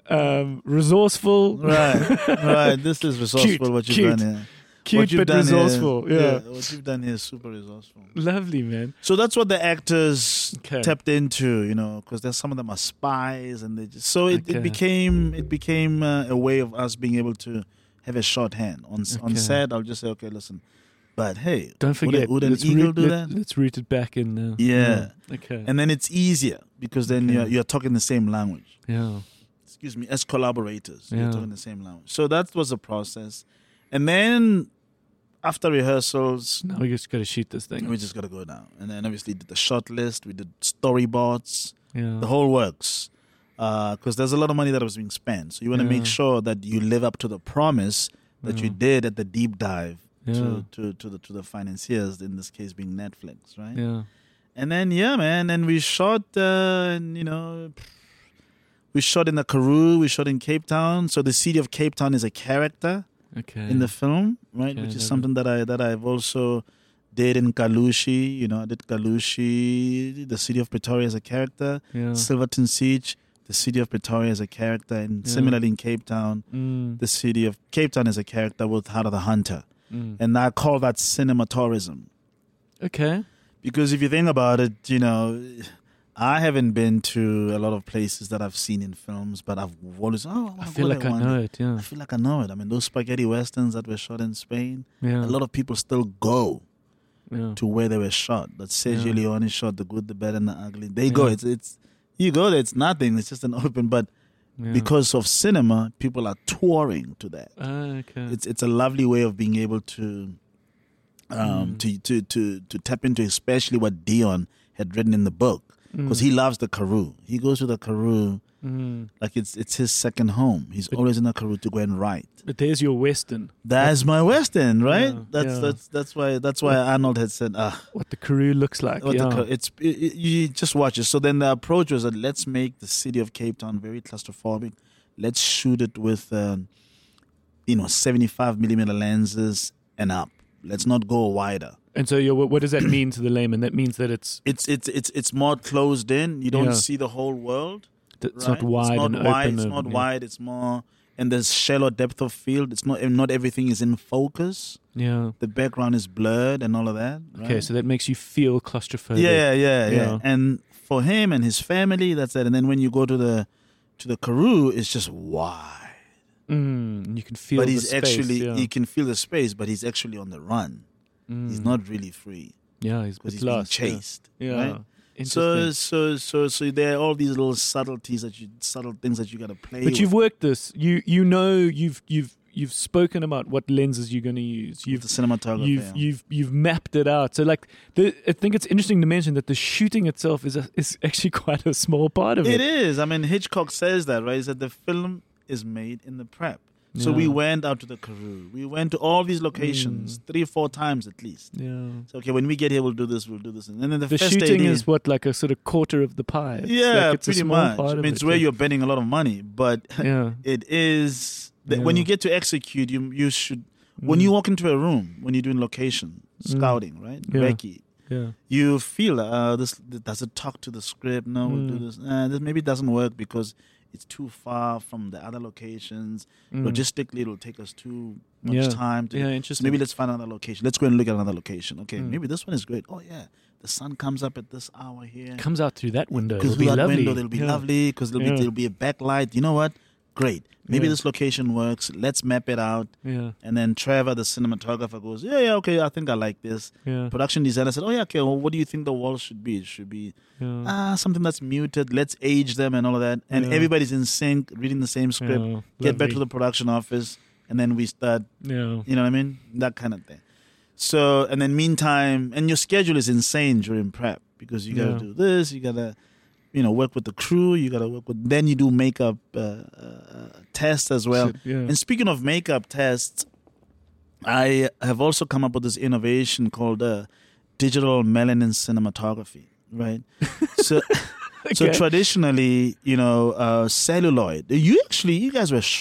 resourceful. Right. This is resourceful. What you've cute. done here. Cute What you've but done resourceful. Here, Yeah. what you've done here is super resourceful. Lovely, man. So that's what the actors Okay. tapped into, because there's some of them are spies, and they just so it Okay. became a way of us being able to have a shorthand on Okay. set. I'll just say, okay, listen, but hey, Don't forget. would an eagle do that? Let's root it back in now. Yeah. Okay. And then it's easier because then Okay. you're talking the same language. yeah. Excuse me, as collaborators, Yeah. you're talking the same language. So that was the process, and then after rehearsals, Now we just got to shoot this thing. we just got to go down. And then obviously did the shot list, we did storyboards, Yeah. the whole works. Because there's a lot of money that was being spent. So you want to Yeah. make sure that you live up to the promise that you Yeah. did at the deep dive Yeah. to the financiers, in this case being Netflix, right? Yeah. And then, yeah, man, and we shot, we shot in the Karoo, we shot in Cape Town. So the city of Cape Town is a character Okay. in the film, right? Okay, Which is that something that I've also did in Kalushi. I did Kalushi, the city of Pretoria as a character. yeah. Silverton Siege, the city of Pretoria as a character, and Yeah. similarly in Cape Town, Mm. the city of Cape Town as a character with Heart of the Hunter. Mm. And I call that cinematourism. Okay. Because if you think about it, I haven't been to a lot of places that I've seen in films, but I've always, I feel like I know it. Yeah. I feel like I know it. I mean, those spaghetti westerns that were shot in Spain, Yeah. a lot of people still go Yeah. to where they were shot. That Sergio Yeah. Leone shot The Good, the Bad, and the Ugly. They go. Yeah. It's you go there. It's nothing. It's just an open. But Yeah. because of cinema, people are touring to that. Okay. It's a lovely way of being able to to tap into, especially what Dion had written in the book, because he loves the Karoo. He goes to the Karoo like it's his second home. He's always in the Karoo to go and write. But there's your Western. That's my Western, right? Yeah, That's why Arnold had said, What the Karoo looks like. Yeah. you just watch it. So then the approach was that let's make the city of Cape Town very claustrophobic. Let's shoot it with 75mm lenses and up. Let's not go wider. And so, what does that mean to the layman? That means that It's more closed in. You don't Yeah. see the whole world. it's Right? not wide It's and not wide. open. It's not yeah. wide. It's more, and there's shallow depth of field. It's not everything is in focus. Yeah. The background is blurred and all of that. Okay, right? so that makes you feel claustrophobic. Yeah. Yeah. And for him and his family, that's it. And then when you go to the Karoo, it's just wide. You can feel But the he's space. actually, yeah. you can feel the space, but he's actually on the run. He's not really free Yeah, he's because he's lost. being chased. Yeah. Right? Interesting. So there are all these little subtle things that you got to play. But you've with worked this. You've spoken about what lenses you're going to use. with the cinematography. You've mapped it out. So I think it's interesting to mention that the shooting itself is actually quite a small part of it. It is. I mean, Hitchcock says that, right? He said the film is made in the prep. So Yeah. we went out to the Karoo. We went to all these locations 3-4 times at least. Yeah. So okay, when we get here, we'll do this. And then The first shooting day, is what, like a sort of quarter of the pie. It's yeah, like it's pretty a small much. Part I of mean, it's it, where yeah. you're spending a lot of money, but Yeah. it is when Yeah. you get to execute, you should when you walk into a room when you're doing location scouting, right? Yeah. Recce, Yeah. you feel this does it talk to the script? No, we'll do this. This maybe it doesn't work because it's too far from the other locations. Logistically, it'll take us too much Yeah. time. Yeah, So interesting. maybe let's find another location. Let's go and look at another location. Okay, maybe this one is great. Oh yeah, the sun comes up at this hour here. Comes out through that window. Because It'll be through that lovely. window, it'll be Yeah. lovely because Yeah. there'll be a backlight. You know what? Great. Maybe Yeah. this location works. Let's map it out. Yeah. And then Trevor, the cinematographer, goes, yeah, okay, I think I like this. Yeah. Production designer said, oh yeah, okay, well, what do you think the walls should be? It should be Yeah. something that's muted. Let's age them and all of that. And Yeah. everybody's in sync, reading the same script. Yeah, Get back lovely. to the production office, and then we start. Yeah. You know what I mean? That kind of thing. So, and then meantime, and your schedule is insane during prep because you got to Yeah. do this, you got to, work with the crew, you got to work with, then you do makeup tests as well. Yeah. And speaking of makeup tests, I have also come up with this innovation called digital melanin cinematography, right? So, so Okay. traditionally, celluloid, you guys were,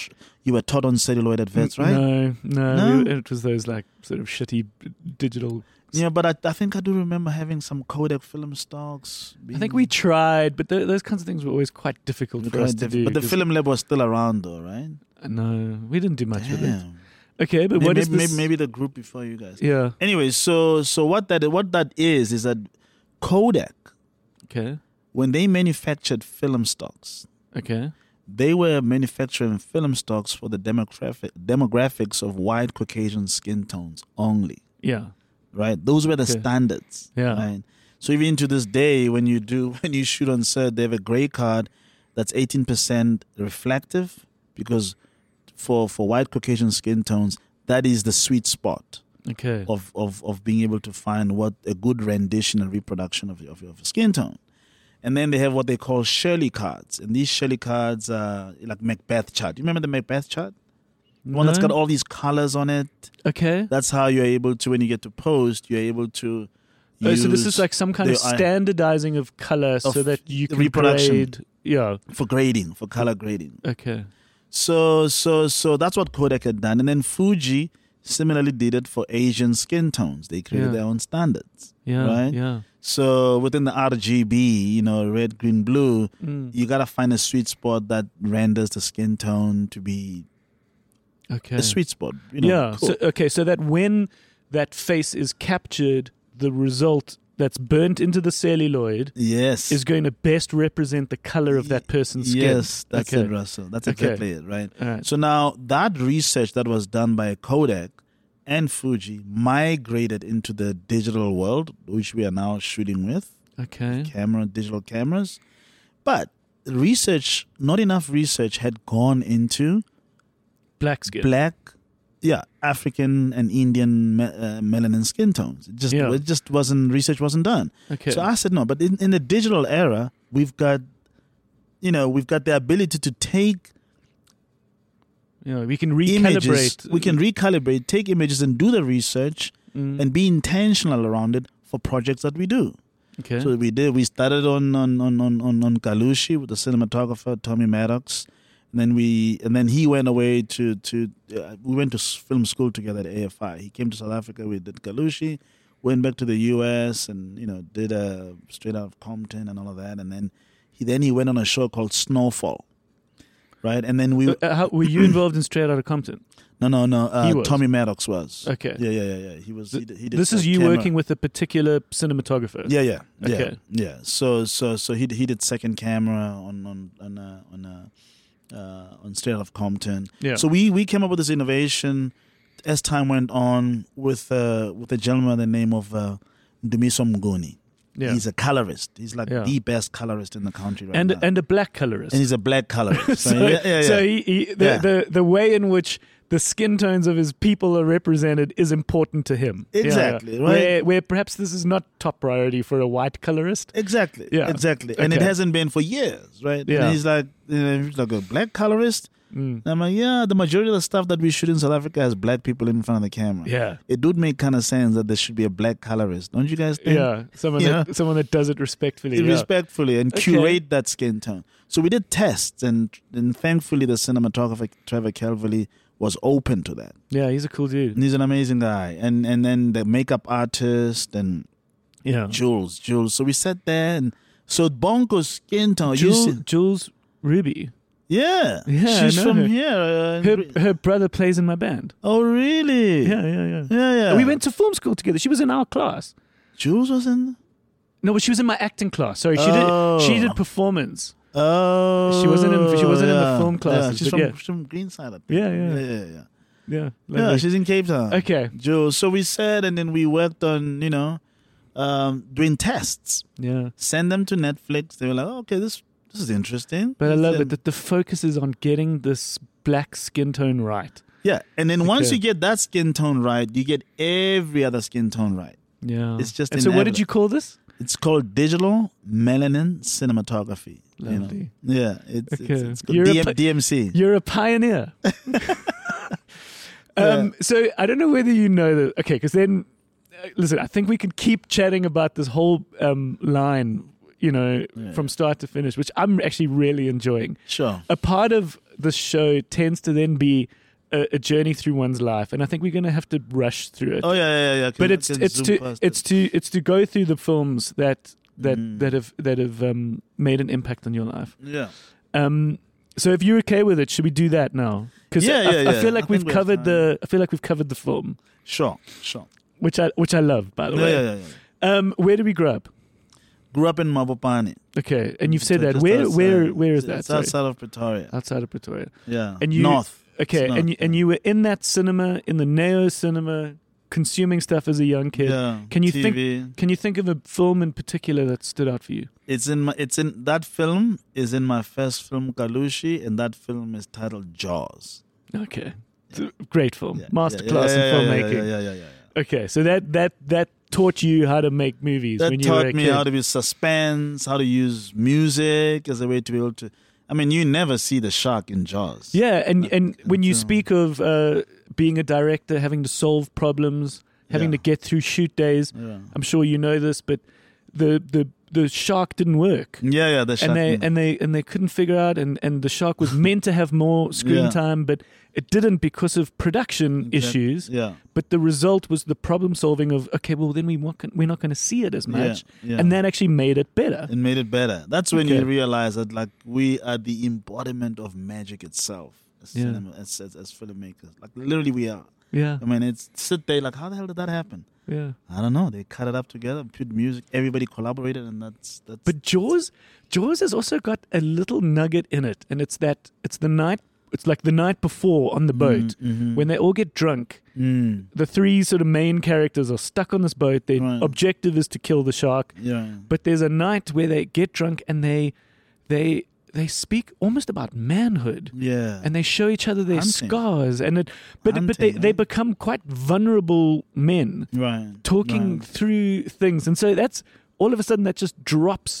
You were taught on celluloid adverts, right? No, No? it was those like sort of shitty digital. Yeah, but I think I do remember having some Kodak film stocks. I think we tried, but those kinds of things were always quite difficult for us to do. But the 'cause- film lab was still around, though, right? No, we didn't do much with it. Damn. Okay, but what is this? Maybe the group before you guys. Yeah. Anyway, so what that is that Kodak, Okay. when they manufactured film stocks, Okay. they were manufacturing film stocks for the demographics of white Caucasian skin tones only, Yeah. right? Those were the Okay. standards, Yeah. right? So even to this day, when you shoot on set, they have a gray card that's 18% reflective, because for white Caucasian skin tones, that is the sweet spot Okay. of being able to find what a good rendition and reproduction of your skin tone. And then they have what they call Shirley cards. And these Shirley cards are like Macbeth chart. You remember the Macbeth chart? The one that's No? got all these colors on it. Okay. That's how you're able to, when you get to post, you're able to Oh, so this use is like some kind of the- standardizing of color so of that you can reproduction. grade. Yeah. for grading, for color grading. Okay. So that's what Kodak had done. And then Fuji similarly did it for Asian skin tones. They created Yeah. their own standards. Yeah. Right? Yeah. So within the RGB, red, green, blue, Mm. you gotta find a sweet spot that renders the skin tone to be Okay. a sweet spot. Yeah. Cool. So that when that face is captured, the result that's burnt into the celluloid yes, is going to best represent the color of that person's skin. Yes, that's Okay. it, Russell. That's Okay. exactly it, right? All right. So now that research that was done by Kodak and Fuji migrated into the digital world, which we are now shooting with Okay. digital cameras. But not enough research had gone into Black skin. black, African and Indian melanin skin tones. It just wasn't, research wasn't done. Okay. So I said no, but in the digital era, we've got the ability to take we can images, recalibrate. we can recalibrate, take images and do the research Mm. and be intentional around it for projects that we do. Okay. So we started on Kalushi with the cinematographer Tommy Maddox. And then he went away to we went to film school together at AFI. He came to South Africa. We did Kalushi, went back to the US, and did a Straight Out of Compton and all of that. And then he went on a show called Snowfall, right? And then were you involved in Straight Outta Compton? no. He was. Tommy Maddox was. Okay. Yeah. He was. He did This is you camera. working with a particular cinematographer. Yeah. Okay. Yeah. So he did second camera on Straight Out of Compton. Yeah. So we came up with this innovation as time went on with a gentleman by the name of Dumiso Mnguni. Yeah. He's a colorist. He's like Yeah. the best colorist in the country right and now. and a black colorist. And he's a black colorist. So Yeah. the way in which the skin tones of his people are represented is important to him. Exactly, right? Where perhaps this is not top priority for a white colorist. Exactly. Yeah. Exactly. And it Okay. hasn't been for years, right? Yeah. And he's like a black colorist. Mm. And I'm like, the majority of the stuff that we shoot in South Africa has black people in front of the camera. Yeah. It would make kind of sense that there should be a black colorist. Don't you guys think? Yeah. Someone that does it respectfully. Yeah. Respectfully and Okay. curate that skin tone. So we did tests, and thankfully the cinematographer Trevor Calverley was open to that. Yeah, he's a cool dude. And he's an amazing guy. And then the makeup artist and Yeah. Jules. So we sat there, and so Bonko's skin tone. Jules Ruby. Yeah, Yeah, she's I know from her. here. Her brother plays in my band. Oh, really? Yeah. We went to film school together. She was in our class. Jules was in. No, but she was in my acting class. Sorry, Oh. she did performance. Oh, She wasn't in the film Yeah, classes, she's but yeah. from Greenside. I think. Yeah. Yeah. Yeah. Yeah, lovely. she's in Cape Town. Okay. Jules. So we said, and then we worked on, doing tests. Yeah. Send them to Netflix. They were like, oh, okay, this is interesting. But I love Then- it that the focus is on getting this black skin tone right. Yeah, and then once Okay. you get that skin tone right, you get every other skin tone right. Yeah. It's just And so what did inevitable. you call this? It's called digital melanin cinematography. Lovely. Yeah, it's Okay. it's called You're a pla- DMC. You're a pioneer. So I don't know whether you know that. Okay, because then, listen, I think we could keep chatting about this whole line, from start to finish, which I'm actually really enjoying. Sure. A part of this show tends to then be a journey through one's life, and I think we're going to have to rush through it. Oh yeah. But it's to go through the films that have made an impact on your life. Yeah. So if you're okay with it, should we do that now? Because I feel like we've covered the film, Sure. which I love, by the way. Yeah. Where did we grow up? Grew up in Mabopane. Okay, and you've said So that. just Where is that? It's Sorry. outside of Pretoria. Outside of Pretoria. Yeah. And you- North. Okay, It's north, and you were in that cinema, in the Neo cinema, consuming stuff as a young kid. Yeah. Can you TV. Can you think of a film in particular that stood out for you? It's in that film is in my first film Kalushi, and that film is titled Jaws. Okay, it's a great film, Yeah. masterclass in filmmaking. Yeah. Okay, so that taught you how to make movies That when you were a taught me kid. how to be suspense, how to use music as a way to be able to. I mean, you never see the shark in Jaws. Yeah, and when you so- speak of being a director, having to solve problems, having Yeah. to get through shoot days, Yeah. I'm sure you know this, but the shark didn't work. Yeah, the shark. And they couldn't figure out, and the shark was meant to have more screen Yeah. time, but it didn't because of production issues. Yeah. But the result was the problem solving of, okay, well then we're not going to see it as much, Yeah. and that actually made it better. It made it better. That's when Okay. you realize that, like, we are the embodiment of magic itself as Yeah. cinema, as filmmakers. Like, literally, we are. Yeah, I mean, it's sit there like, how the hell did that happen? yeah. I don't know. They cut it up together, put music, everybody collaborated, and that's. But Jaws has also got a little nugget in it, and it's like the night before on the boat when they all get drunk. The three sort of main characters are stuck on this boat. Their Right. objective is to kill the shark. Yeah. But there's a night where they get drunk and they speak almost about manhood. Yeah. And they show each other their Hunting. scars, but Hunting, they eh? become quite vulnerable men, Right. talking Right. through things, and so that's all of a sudden that just drops.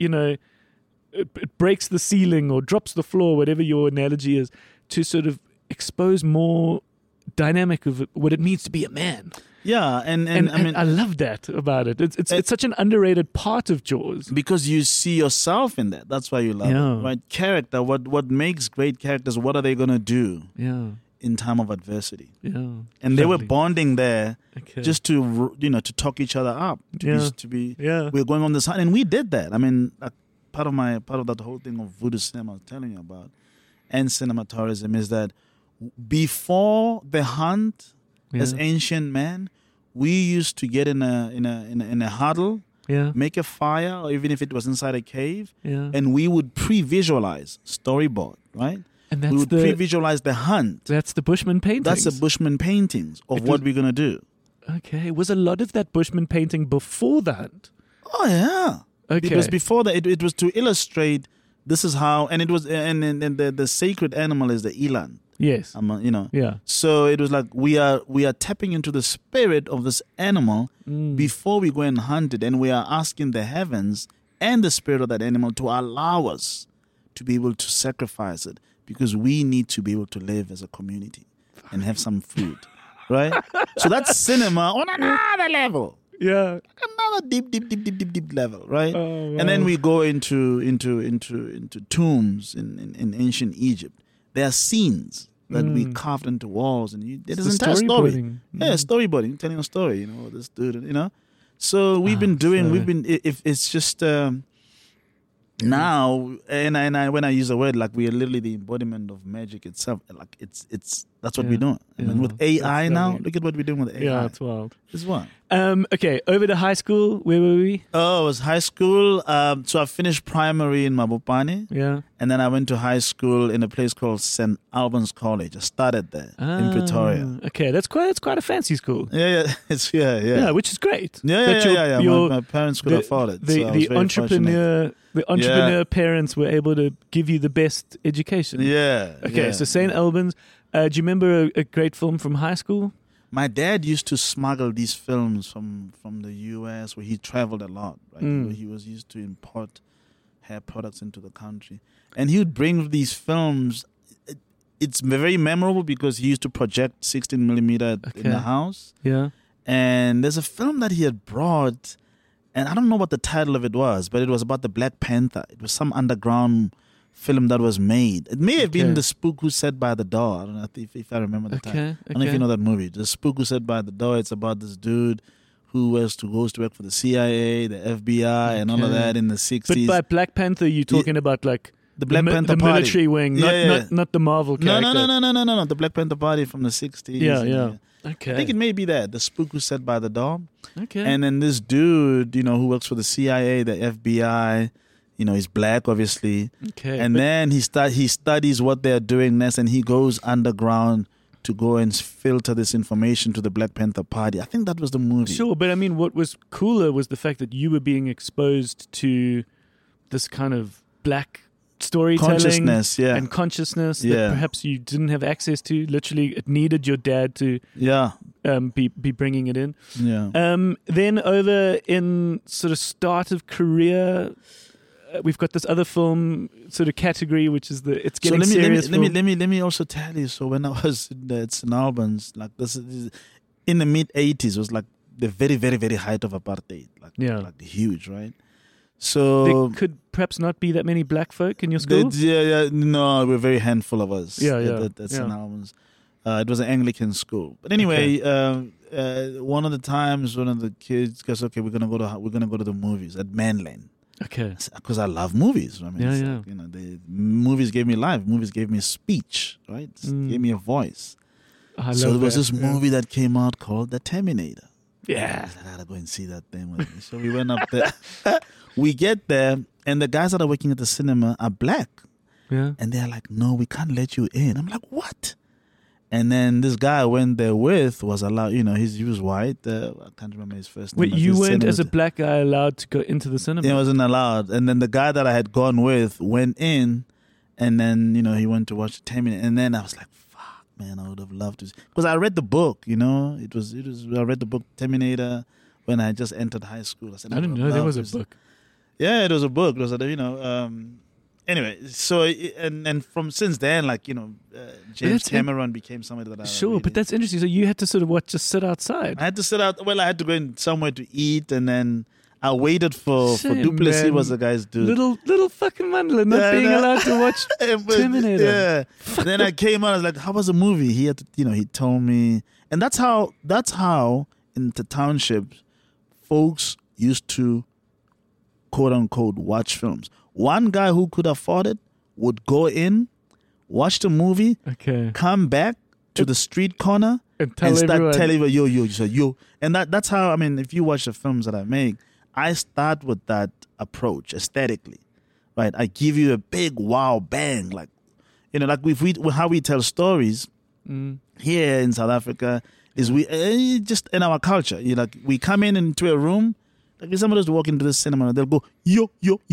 It breaks the ceiling or drops the floor, whatever your analogy is, to sort of expose more dynamic of what it means to be a man. Yeah, and And I mean, I love that about it. It's such an underrated part of Jaws. because you see yourself in that. That's why you love Yeah. it, right? Character. What makes great characters? What are they gonna do Yeah, in time of adversity? yeah. And they were Lovely. bonding there Okay. just to to talk each other up. To be Yeah. we're going on this hunt, and we did that. I mean, like, part of that whole thing of voodoo cinema I was telling you about, and cinematourism is that before the hunt, as Yeah. ancient men, we used to get in a huddle, Yeah, make a fire, or even if it was inside a cave, yeah. and we would pre-visualize storyboard, right? And We that's would the pre-visualize the hunt. Bushman painting. That's the Bushman paintings of It what was- we're gonna do. Okay, was a lot of that Bushman painting before the hunt? Oh yeah. Okay, Because before that, it was to illustrate this is how, and it was, and the sacred animal is the eland. yes, yeah, So it was like we are tapping into the spirit of this animal before we go and hunt it, and we are asking the heavens and the spirit of that animal to allow us to be able to sacrifice it, because we need to be able to live as a community and have some food, right? So that's cinema on another level. yeah. Another deep level, right? Oh, And then wow. we go into tombs in ancient Egypt. There are scenes that we carved into walls, and there's an It's the entire story. storyboarding. Yeah, storyboarding, telling a story. This dude, So we've been doing. so- We've been. If it's just now, and I when I use the word, like, we are literally the embodiment of magic itself. Like it's that's what Yeah, we're doing. I mean, yeah, with AI that's now, lovely. look at what we're doing with AI. Yeah, it's wild. It's what. Okay, over to high school. Where were we? Oh, it was high school. So I finished primary in Mabopane, Yeah. and then I went to high school in a place called St. Albans College. I started there in Pretoria. Okay, that's quite a fancy school. Yeah, it's yeah. Which is great. Yeah. That your- My parents could the- afford it. The, so I was the very entrepreneur parents were able to give you the best education. fortunate. Yeah. Okay, yeah. so St. Albans. Do you remember a great film from high school? My dad used to smuggle these films from the US, where he traveled a lot. Right, Mm. he was used to import hair products into the country, and he would bring these films. It's very memorable because he used to project 16 millimeter in Okay. the house. Yeah. And there's a film that he had brought, and I don't know what the title of it was, but it was about the Black Panther. It was some underground film that was made. It may have been Okay. The Spook Who Sat by the Door. I don't know if I remember the title. Okay. I don't know if you know that movie. The Spook Who Sat by the Door. It's about this dude who goes to work for the CIA, the FBI, and all of Okay. that in the But 60s. by Black Panther, you're talking about like the Black Panther the Party. military wing, not, Yeah, yeah. not the Marvel No, character. no. The Black Panther Party from the 60s. Yeah, yeah. Okay. I think it may be that. The Spook Who Sat by the Door. Okay. And then this dude, who works for the CIA, the FBI, he's black, obviously. okay. And but- then he studies what they're doing next, and he goes underground to go and filter this information to the Black Panther Party. I think that was the movie. Sure, but I mean, what was cooler was the fact that you were being exposed to this kind of black storytelling Consciousness, yeah. and consciousness Yeah. that perhaps you didn't have access to. Literally, it needed your dad to Yeah, be bringing it in. yeah. Then over in sort of start of career, we've got this other film sort of category, which is it's So getting serious. let me also tell you. So when I was in St. Albans, like this is in the mid '80s, was like the very, very, very height of apartheid, like huge, right? So there could perhaps not be that many black folk in your school. no, we're very handful of us. Yeah, At St. Albans, it was an Anglican school. But anyway, one of the times, one of the kids goes, "Okay, we're gonna go to the movies at Manland." Okay. Because I love movies. I mean, Yeah, it's yeah. like, the movies gave me life. Movies gave me speech, right? Gave me a voice. I So love there was that. this movie that came out called The Terminator. Yeah. I gotta go and see that thing. So we went up there. We get there, and the guys that are working at the cinema are black. Yeah. And they're like, "No, we can't let you in." I'm like, "What?" And then this guy I went there with was allowed, he was white. I can't remember his first name. Wait, you His weren't senator- as a black guy allowed to go into the cinema? He wasn't allowed. And then the guy that I had gone with went in, and then, he went to watch the Terminator. And then I was like, fuck, man, I would have loved to. Because I read the book, I read the book Terminator when I just entered high school. I said, I didn't would know there love was a to- book. Yeah, it was a book. It was, anyway, so, and from since then, James that's Cameron became somebody that I Sure, really- but that's interesting. So you had to sort of just sit outside. I had to sit out. Well, I had to go in somewhere to eat, and then I waited for Shame, Duplessis man. was the guy's dude. Little fucking Mandela not Yeah, being no. allowed to watch But, Terminator. Yeah. Then I came out. I was like, "How was the movie?" He had to, he told me, and that's how in the townships, folks used to, quote unquote, watch films. One guy who could afford it would go in, watch the movie, Okay. come back to the street corner, And tell and start everyone. telling yo. And that's how, I mean, if you watch the films that I make, I start with that approach aesthetically, right? I give you a big wow bang, like, like how we tell stories here in South Africa is we just in our culture. We come into a room, like if somebody was to walk into the cinema, they'll go yo,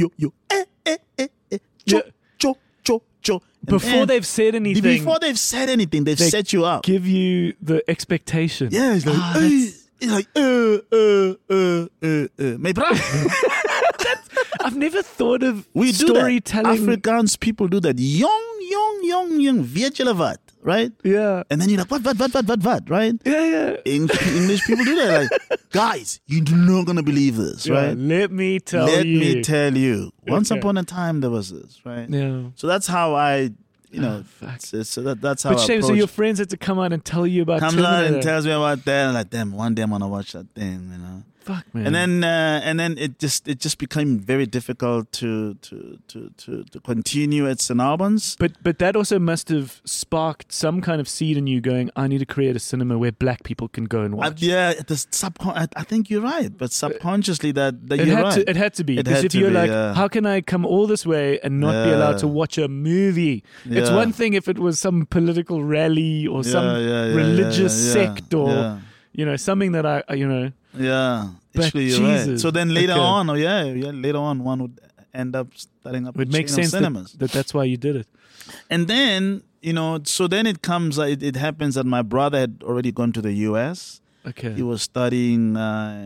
cho, Yeah. cho, cho, cho. And Before then- they've said anything, they've They set you up. give you the expectation. Yeah, it's like, that's- it's like, my brother. I've never thought of We do that. storytelling. Afrikaans people do that. Young, weet julle wat, right? Yeah. And then you're like, what, right? Yeah. English people do that. Like, guys, you're not going to believe this, Yeah, right? let me tell Let you. me tell you. Once Okay. upon a time, there was this, right? Yeah. So that's how I, fuck. that's how But I shame, so approach your friends had to come out and tell you about comes out Terminator. and tells me about that. I'm like, damn, one day I'm gonna watch that thing, Fuck, man. And then it just became very difficult to continue at St. Albans. But that also must have sparked some kind of seed in you going, I need to create a cinema where black people can go and watch. I think you're right, but subconsciously that It you're had right. it had to be. It Because had if to you're be, like, yeah. how can I come all this way and not be Yeah. allowed to watch a movie? It's Yeah. one thing if it was some political rally or some Yeah, religious yeah, sect or yeah. something that Yeah, But actually, you're right. Jesus, So then later okay. on, later on, one would end up starting up it a makes chain of sense cinemas. that's why you did it. And then, so then it comes, it happens that my brother had already gone to the U.S. Okay. He was studying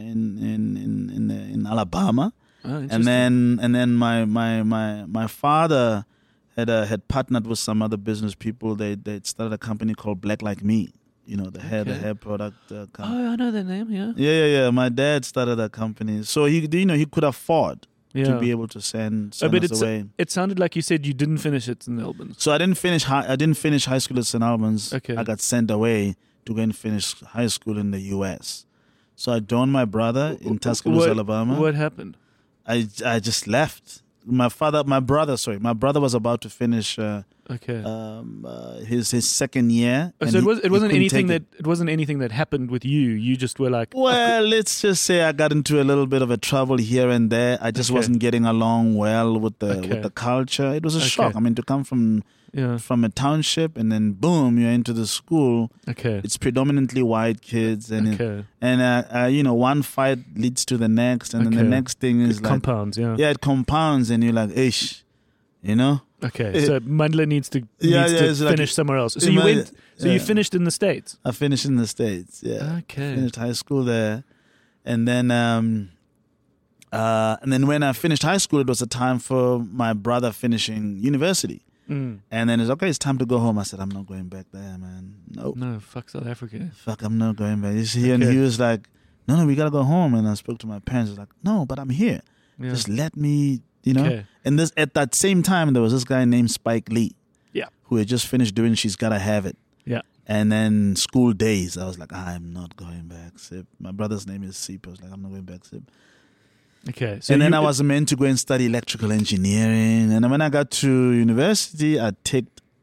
in Alabama, Oh, and then my father had partnered with some other business people. They started a company called Black Like Me. The hair product company. Oh, I know that name, yeah. Yeah. My dad started that company, so he could afford Yeah. to be able to send But us away. it sounded like you said you didn't finish at St. Albans. So I didn't finish high school at St. Albans. Okay. I got sent away to go and finish high school in the U.S. So I joined my brother in Tuscaloosa, Alabama. What happened? I just left. My brother was about to finish Okay. his second year. Oh, and so he it wasn't couldn't anything take it wasn't anything that happened with you. You just were like, Well, let's just say I got into a little bit of a trouble here and there. I just Okay. wasn't getting along well with the Okay. culture. It was a Okay. shock. I mean, to come from yeah. a township and then boom, you're into the school. Okay. It's predominantly white kids, and Okay. one fight leads to the next, and then the Okay. next thing is It like compounds. Yeah. it compounds, and you're like, ish, you know. Okay. So Mandla needs to Yeah, it's like- finish somewhere else. So you went. So you yeah. finished in the States. I finished in the States. Yeah. Okay. Finished high school there, and then when I finished high school, it was a time for my brother finishing university, Mm. and then it's time to go home. I said, I'm not going back there, man. Nope. No, fuck South Africa. Fuck, I'm not going back. He's here, and Okay. he was like, no, we gotta go home. And I spoke to my parents. I was like, no, but I'm here. Yeah. Just let me, you know. Okay. And at that same time, there was this guy named Spike Lee. Yeah. Who had just finished doing She's Gotta Have It. Yeah. And then School Days, I was like, I'm not going back, Sip. My brother's name is Sip. I was like, I'm not going back, Sip. Okay. So And then you- I was meant to go and study electrical engineering. And then when I got to university, I took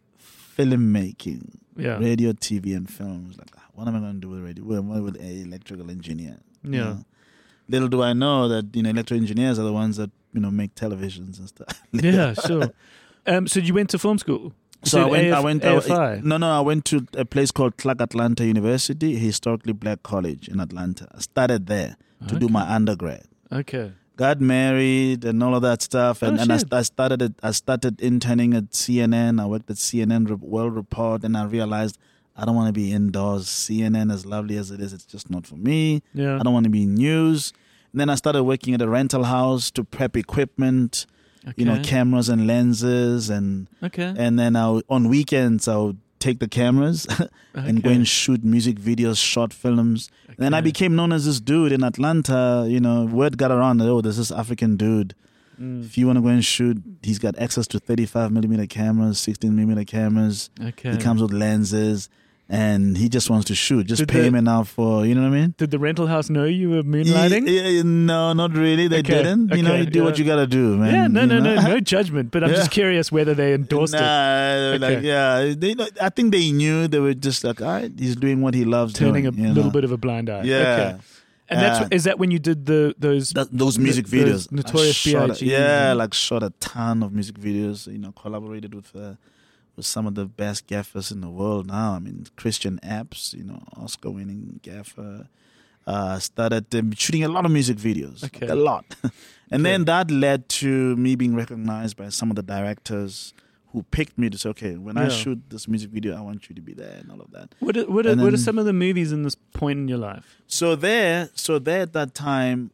filmmaking, Yeah. radio, TV, and film. I was like, what am I going to do with radio? What with an electrical engineer? You Yeah. know? Little do I know that, electrical engineers are the ones that, make televisions and stuff. Yeah. Sure. So you went to film school. You So said I went. AFI. I went to a place called Clark Atlanta University, a historically black college in Atlanta. I started there to do Okay. my undergrad. Okay. Got married and all of that stuff, and, Oh, and shit. I started interning at CNN. I worked at CNN World Report, and I realized I don't want to be indoors. CNN, as lovely as it is, it's just not for me. Yeah. I don't want to be in news. And then I started working at a rental house to prep equipment, Okay. cameras and lenses, and Okay. then on weekends I would take the cameras and go Okay. and shoot music videos, short films. And then I Okay. became known as this dude in Atlanta. Word got around that, there's this African dude. Mm. If you want to go and shoot, he's got access to 35mm cameras, 16mm cameras. Okay. He comes with lenses, and he just wants to shoot. Just Did pay the- him enough for, you know what I mean? Did the rental house know you were moonlighting? No, not really. They Okay, didn't. You okay, do what yeah. you got to do, man. Yeah, no, you no, know? no judgment. But I'm Yeah. just curious whether they endorsed it. Nah, Okay. I think they knew. They were just like, all right, he's doing what he loves Turning doing. a little bit of a blind eye. Yeah. Okay. And is that when you did those Those music those videos. Notorious I shot B.I.G.? shot a ton of music videos. Collaborated with some of the best gaffers in the world now. I mean, Christian Apps, Oscar-winning gaffer. Started shooting a lot of music videos. Okay. Like, a lot. And then that led to me being recognized by some of the directors who picked me to say, okay, when I Yeah. shoot this music video, I want you to be there and all of that. What And are then- some of the movies in this point in your life? So there at that time,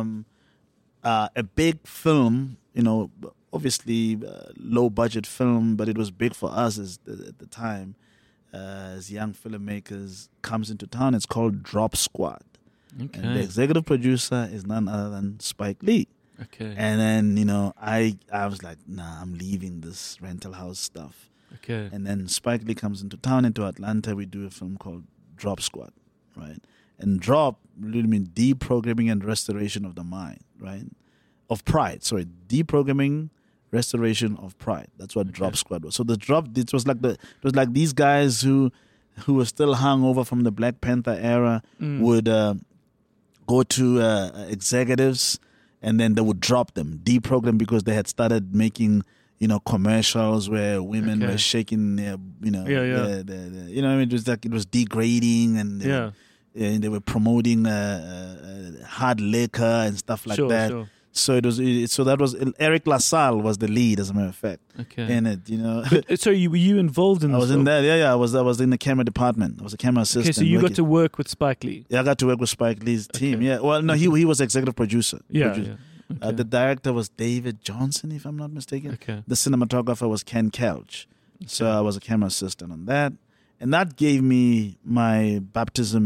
a big film, obviously low budget film, but it was big for us at the time as young filmmakers, comes into town. It's called Drop Squad. And the Okay. executive producer is none other than Spike Lee. Okay. And then, I was like, nah, I'm leaving this rental house stuff. Okay. And then Spike Lee comes into town, into Atlanta. We do a film called Drop Squad, right? And drop really means deprogramming and restoration of the mind, right? Of pride. Sorry, deprogramming, restoration of pride. That's what Drop Squad was. So it was like these guys who were still hung over from the Black Panther era would go to executives, and then they would drop them, deprogram, because they had started making commercials where women Okay. were shaking their, Yeah. it was like it was degrading, and they were promoting hard liquor and stuff like Sure, that. sure. So that was Eric LaSalle was the lead, as a matter of fact, Okay. in it. So were you involved in I this was in film? that. Yeah. I was in the camera department. I was a camera assistant. Okay, so you got working- to work with Spike Lee. Yeah, I got to work with Spike Lee's team. Okay. Yeah. Well, no, he was executive producer. Yeah. Producer. Yeah. Okay. The director was David Johnson, if I'm not mistaken. Okay. The cinematographer was Ken Kelch. So I was a camera assistant on that. And that gave me my baptism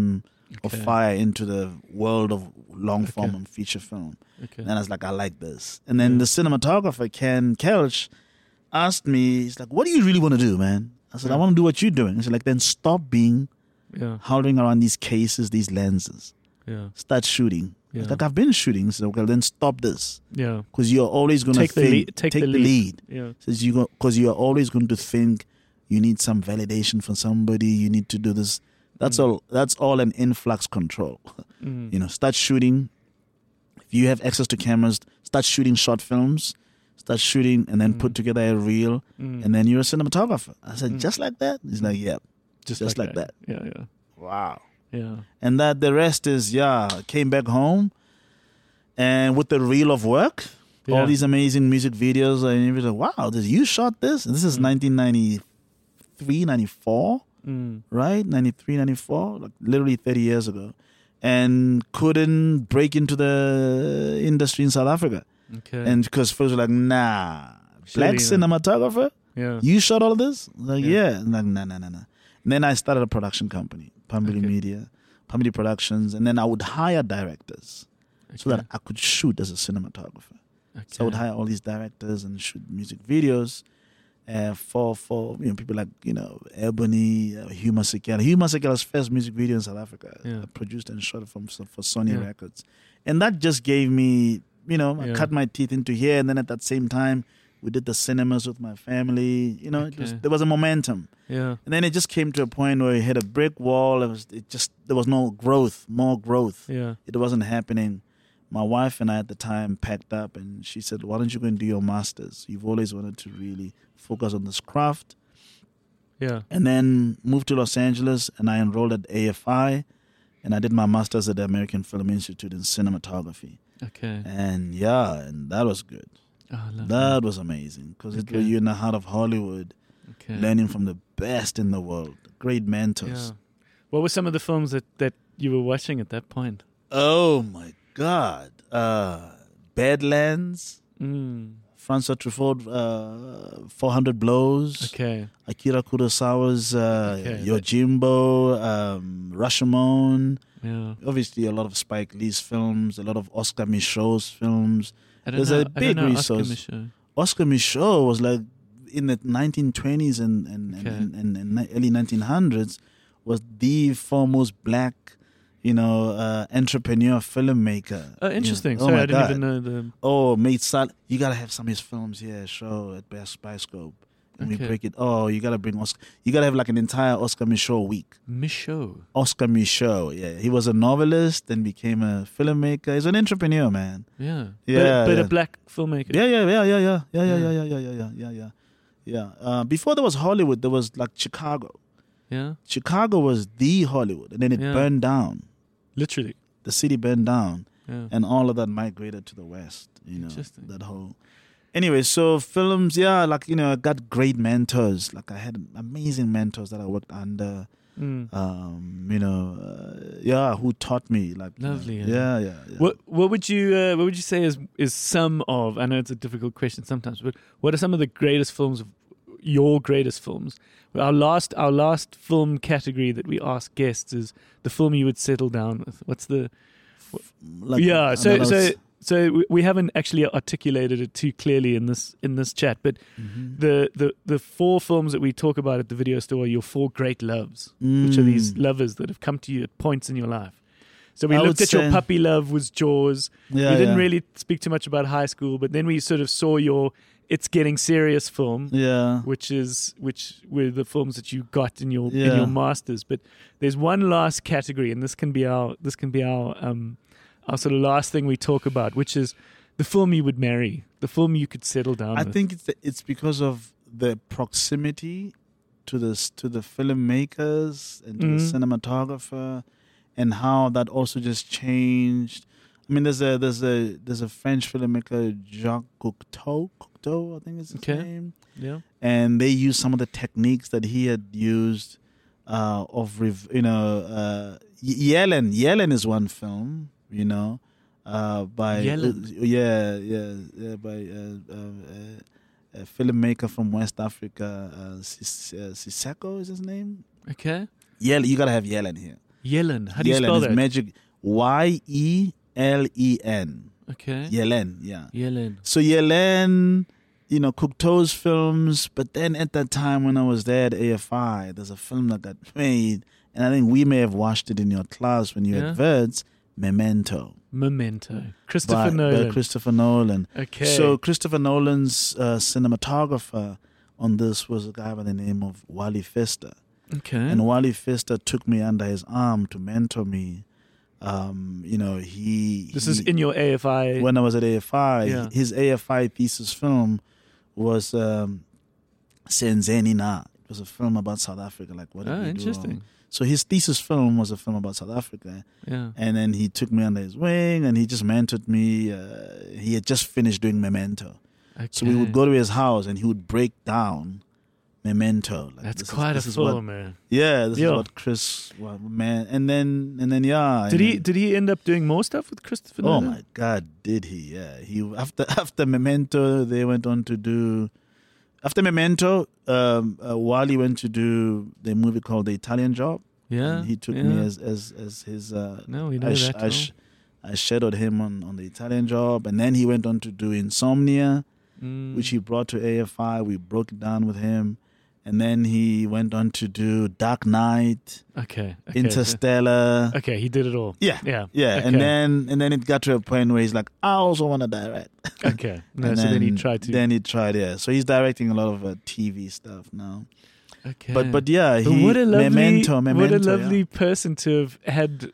of Okay. fire into the world of long form Okay. and feature film. Okay. And I was like, I like this. And then Yeah. the cinematographer, Ken Kelch, asked me, he's like, what do you really want to do, man? I said, I Yeah. want to do what you're doing. He's like, then stop being Yeah. hovering around these cases, these lenses. Yeah. Start shooting. I was Yeah. like, I've been shooting. He said, okay, then stop this. Yeah. Because you're always going to Take the think, lead- take the the lead. lead. Yeah. Says because you are always going to think you need some validation from somebody. You need to do this. That's all. That's all an influx control. Mm. You know, start shooting. If you have access to cameras, start shooting short films. Start shooting and then put together a reel, Mm. and then you're a cinematographer. I said, Mm. just like that. He's like, yeah, Just like that. Yeah. Yeah. wow. Yeah. And that the rest is came back home, and with the reel of work. Yeah. All these amazing music videos, and you're like, wow, you shot this? And this is 1993, 94, Mm. right? 93, 94, like literally 30 years ago. And couldn't break into the industry in South Africa. Okay. And because folks were like, nah, black Surely not. cinematographer? Yeah. You shot all of this? I was like, Yeah. yeah. And like, nah. And then I started a production company, Pambili Okay. Media, Pambili Productions, and then I would hire directors so Okay. that I could shoot as a cinematographer. Okay. So I would hire all these directors and shoot music videos for people like Ebony, Hugh Masekela. Hugh Masekela's first music video in South Africa, Yeah. produced and shot it for Sony Yeah. Records, and that just gave me, I Yeah. cut my teeth into here, and then at that same time we did the cinemas with my family. Okay. There was a momentum, Yeah. and then it just came to a point where it hit a brick wall. There was no more growth. Yeah. It wasn't happening. My wife and I at the time packed up, and she said, why don't you go and do your master's? You've always wanted to really focus on this craft. Yeah. And then moved to Los Angeles, and I enrolled at AFI, and I did my master's at the American Film Institute in cinematography. Okay. And and that was good. Oh, lovely. That was amazing, because Okay. you're in the heart of Hollywood, Okay. learning from the best in the world, great mentors. Yeah. What were some of the films that you were watching at that point? Oh my God. Badlands, Mm. Francois Truffaut, 400 Blows, Okay. Akira Kurosawa's Okay. Yojimbo, Rashomon, Yeah. obviously a lot of Spike Lee's films, a lot of Oscar Michaud's films. I don't There's know. a I don't big know Oscar resource. Michaud. Oscar Michaud was like in the 1920s and Okay. and early 1900s was the foremost black, entrepreneur filmmaker. Oh, interesting. Oh Sorry, my I didn't God. even know the. Oh, made Sal. You gotta have some of his films here. Show at Best Bioscope, and Okay. we break it. Oh, you gotta bring Oscar. You gotta have like an entire Oscar Michaud week. Michaud. Oscar Michaud. Yeah, he was a novelist, then became a filmmaker. He's an entrepreneur, man. Yeah. Yeah, But yeah. a black filmmaker. Yeah. Before there was Hollywood, there was like Chicago. Yeah. Chicago was the Hollywood, and then it Yeah. burned down. Literally. The city burned down. Yeah. And all of that migrated to the west, Interesting. that whole. Anyway, so films, I got great mentors. Like I had amazing mentors that I worked under. Mm. Who taught me. Like Lovely, Yeah. What would you say is some of? I know it's a difficult question sometimes, but what are some of the greatest films of your greatest films? Our last film category that we ask guests is the film you would settle down with. What's the? Like, Yeah. and then I was- So we haven't actually articulated it too clearly in this chat, but the four films that we talk about at the video store are your four great loves, which are these lovers that have come to you at points in your life. So we I looked would at your say- puppy love was Jaws. Yeah, we didn't yeah. really speak too much about high school, but then we sort of saw your It's Getting Serious film, Yeah. which were the films that you got in your masters. But there's one last category, and this can be our sort of last thing we talk about, which is the film you would marry, the film you could settle down I with. think it's because of the proximity to the filmmakers and to the cinematographer, and how that also just changed. I mean, there's a French filmmaker, Jacques Cocteau, I think is his Okay. name, Yeah. and they used some of the techniques that he had used. Yellen is one film, by Yellen? by a filmmaker from West Africa, Siseko is his name. Okay. You gotta have Yellen here. Yellen. How do you Yellen spell is that? magic. Yelen. Okay. Yelen, yeah. Yellen. So Yelen, Cocteau's films, but then at that time when I was there at AFI, there's a film that got made, and I think we may have watched it in your class when you Yeah? had Verts, Memento. Christopher by Nolan. Christopher Nolan. Okay. So Christopher Nolan's cinematographer on this was a guy by the name of Wally Pfister. Okay. And Wally Pfister took me under his arm to mentor me. This is in your AFI. When I was at AFI, Yeah. his AFI thesis film was Senzeni Na. It was a film about South Africa. Like, what did we do interesting. wrong? So his thesis film was a film about South Africa. Yeah. And then he took me under his wing and he just mentored me. He had just finished doing Memento. Okay. So we would go to his house and he would break down Memento. Like, That's this quite is a what- film, man. Yeah, this Yeah. is what Chris, man. And then yeah. Did he end up doing more stuff with Christopher Oh Nolan? my God, did he? Yeah, he after Memento, they went on to do. After Memento, Wally went to do the movie called The Italian Job. Yeah. And he took yeah. me as his. No, we know I, that. I, sh- I shadowed him on The Italian Job, and then he went on to do Insomnia, which he brought to AFI. We broke it down with him. And then he went on to do Dark Knight, Okay. Interstellar. Okay, he did it all. Yeah. Yeah. Yeah, Okay. and then it got to a point where he's like, I also want to direct. Okay. No, And so then he tried to. Then he tried, yeah. So he's directing a lot of TV stuff now. Okay. But yeah, But he what a lovely, Memento, what a yeah. lovely person to have had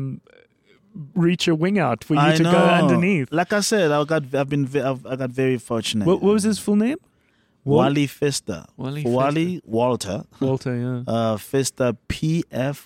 reach a wing out for you I to know. go underneath. Like I said, I got very fortunate. What was his full name? Wally Pfister. Wally For Wally, Walter. Walter, yeah. Pfister, Pfister.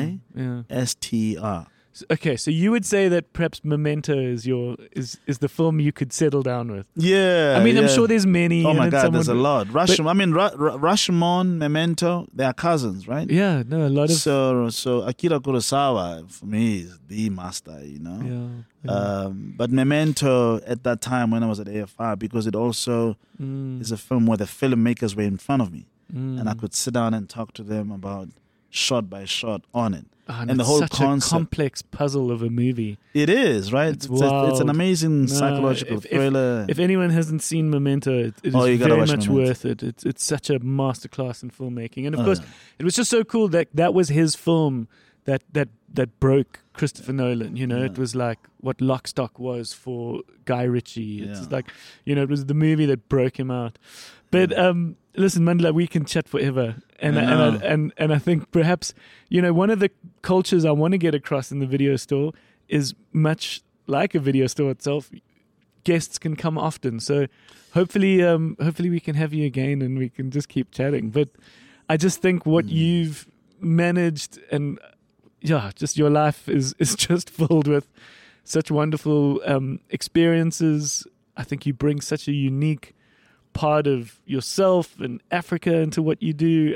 Yeah. Okay, so you would say that perhaps Memento is the film you could settle down with. Yeah. I mean, I'm yeah. sure there's many. Oh my and God, there's a someone- lot. Rashomon, Memento, they are cousins, right? Yeah, no, a lot of. So Akira Kurosawa for me is the master, yeah. But Memento at that time when I was at AFI, because it also is a film where the filmmakers were in front of me, and I could sit down and talk to them about shot by shot on it. and the it's whole such concept. a complex puzzle of a movie. It is, right? It's It's wild. an amazing No, psychological if- thriller. If anyone hasn't seen Memento, it is Oh, you gotta very watch much Memento. worth it. It's such a masterclass in filmmaking, and of Oh, course, yeah. it was just so cool that was his film that broke Christopher Nolan. It was like what Lock, Stock was for Guy Ritchie. It's Yeah. like it was the movie that broke him out. But listen, Mandela, we can chat forever, and I know. I think perhaps one of the cultures I want to get across in the video store is much like a video store itself. Guests can come often, so hopefully we can have you again and we can just keep chatting. But I just think what you've managed, and just your life is just filled with such wonderful experiences. I think you bring such a unique part of yourself and Africa into what you do.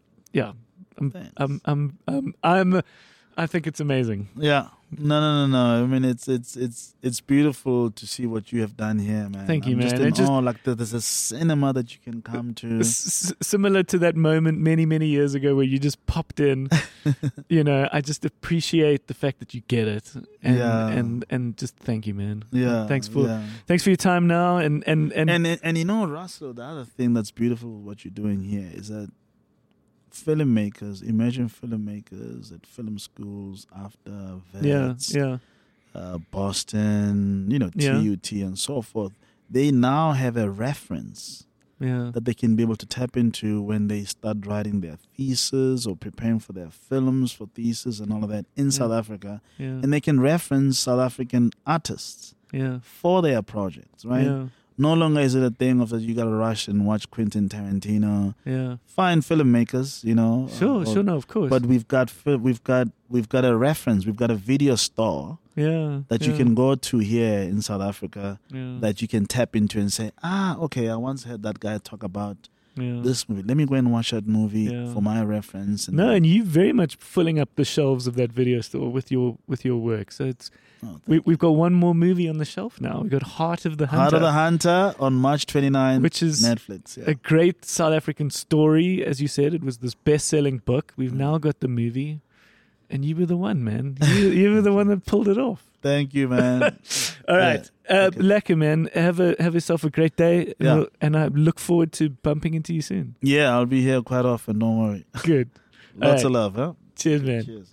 I think it's amazing. Yeah. No. I mean, it's beautiful to see what you have done here, man. Thank you, I'm man. Just And in just- awe. Like there's a cinema that you can come to. Similar to that moment many years ago where you just popped in. I just appreciate the fact that you get it, and Yeah. and just thank you, man. Yeah. Thanks for yeah. your time now, and Russell, the other thing that's beautiful with what you're doing here is that emerging filmmakers at film schools after Vets, Boston, Yeah. TUT and so forth, they now have a reference yeah. that they can be able to tap into when they start writing their thesis or preparing for their films for thesis and all of that in South Africa. Yeah. And they can reference South African artists Yeah. for their projects, right? Yeah. No longer is it a thing of that you got to rush and watch Quentin Tarantino. Yeah. Fine filmmakers, Sure. No, of course. But we've got a reference. We've got a video store yeah. that yeah. you can go to here in South Africa Yeah. that you can tap into and say, okay, I once heard that guy talk about yeah. this movie. Let me go and watch that movie Yeah. for my reference. And you very much filling up the shelves of that video store with your work. So it's we've got one more movie on the shelf now. We've got Heart of the Hunter. Heart of the Hunter on March 29th, Which is Netflix. Yeah. a great South African story, as you said. It was this best-selling book. We've now got the movie. And you were the one, man. You were the one that pulled it off. Thank you, man. All right. Okay. Lekker, man. Have yourself a great day. Yeah. And I look forward to bumping into you soon. Yeah, I'll be here quite often. Don't worry. Good. Lots All of love, huh? Cheers, man. Cheers.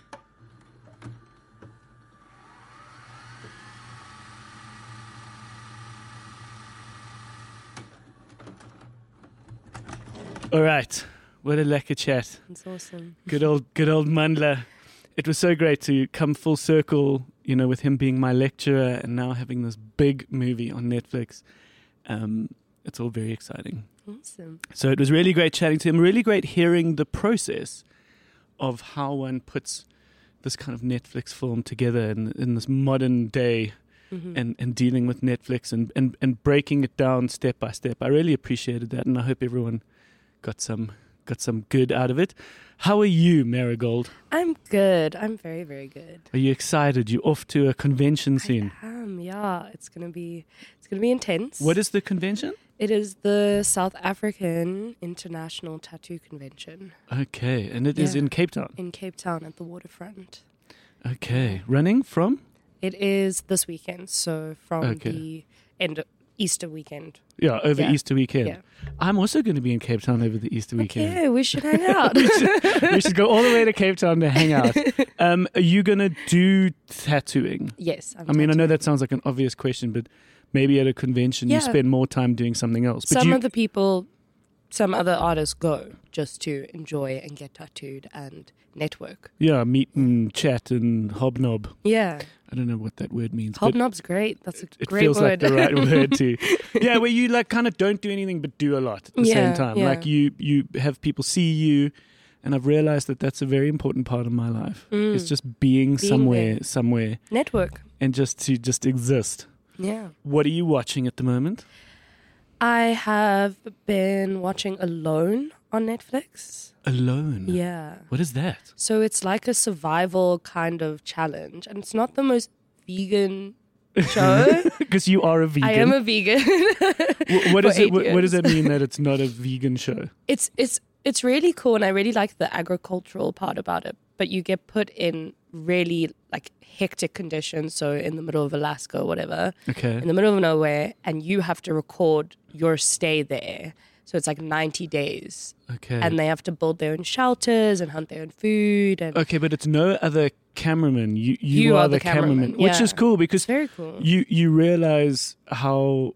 All right. What a lekker chat. It's awesome. Good old Mandla. It was so great to come full circle, with him being my lecturer and now having this big movie on Netflix. It's all very exciting. Awesome. So it was really great chatting to him, really great hearing the process of how one puts this kind of Netflix film together in this modern day and dealing with Netflix and breaking it down step by step. I really appreciated that, and I hope everyone got some good out of it. How are you, Marigold? I'm good. I'm very, very good. Are you excited? You're off to a convention soon. I am, yeah. It's gonna be intense. What is the convention? It is the South African International Tattoo Convention Okay, and it is Yeah. in Cape Town. in Cape Town at the waterfront. Okay, running from? It is this weekend, so from Okay. the end of Easter weekend. Yeah, over Yeah. Easter weekend. Yeah. I'm also going to be in Cape Town over the Easter weekend. Okay, we should hang out. We should go all the way to Cape Town to hang out. Are you going to do tattooing? Yes. I mean, I know that sounds like an obvious question, but maybe at a convention you Yeah. spend more time doing something else. But some other artists go just to enjoy and get tattooed and network. yeah, meet and chat and hobnob. Yeah. I don't know what that word means. but Hobnob's great. That's a it great feels like word. the right word too. Yeah, where you like kind of don't do anything but do a lot at the same Yeah, time. yeah. Like you have people see you, and I've realized that that's a very important part of my life. It's just being somewhere, Network. and just exist. Yeah. What are you watching at the moment? I have been watching Alone on Netflix. Alone. Yeah. What is that? So it's like a survival kind of challenge. And it's not the most vegan show. Because you are a vegan. I am a vegan. What is for it? 8 What does years. that mean that it's not a vegan show? It's really cool, and I really like the agricultural part about it. But you get put in really like hectic conditions, so in the middle of Alaska or whatever, Okay. in the middle of nowhere, and you have to record your stay there. So it's like 90 days, Okay. and they have to build their own shelters and hunt their own food. And Okay, but it's no other cameraman. You are the cameraman, which yeah. is cool because It's very cool. you realize how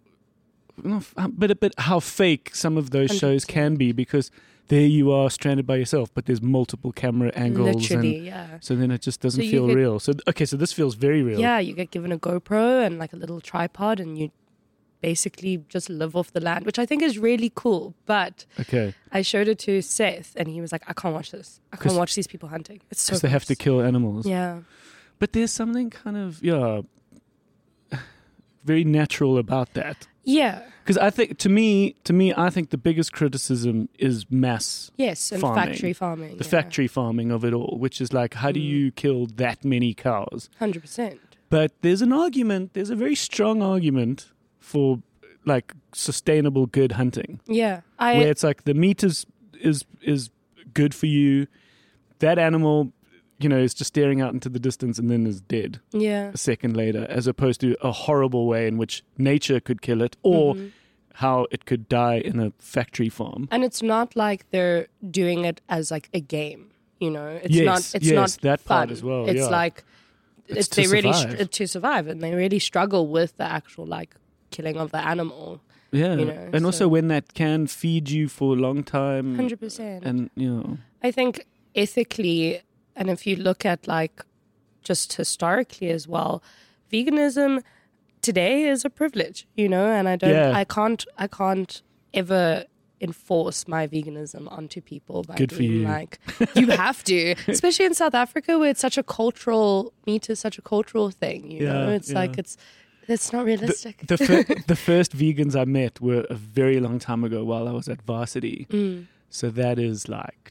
fake some of those shows 100%. can be, because there you are stranded by yourself, but there's multiple camera angles, Literally, and yeah. so then it just doesn't So you feel could- real. So so this feels very real. Yeah, you get given a GoPro and like a little tripod, and you basically just live off the land, which I think is really cool. But Okay. I showed it to Seth, and he was like, I can't watch this. I 'Cause- can't watch these people hunting. It's so Because they have to gross." kill animals. Yeah. But there's something kind of very natural about that. Yeah. Because I think to me, I think the biggest criticism is mass Yes, and farming. factory farming. the factory farming of it all, which is like, how do you kill that many cows? 100%. But there's a very strong argument for like sustainable good hunting, Yeah. where it's like the meat is good for you. That animal, is just staring out into the distance and then is dead Yeah. a second later, as opposed to a horrible way in which nature could kill it, or how it could die in a factory farm. And it's not like they're doing it as like a game, It's Yes, not. It's not that part fun. as well, It's yeah. like It's to they really survive. to survive, and they really struggle with the actual like killing of the animal. Yeah, and also so- when that can feed you for a long time, 100%. and I think ethically, and if you look at like just historically as well, veganism today is a privilege, and Yeah. I can't ever enforce my veganism onto people by Good for being you. like, you have to, especially in South Africa where it's such a cultural, meat is such a cultural thing, Yeah, it's yeah. like, it's not realistic. the first vegans I met were a very long time ago while I was at varsity. So that is like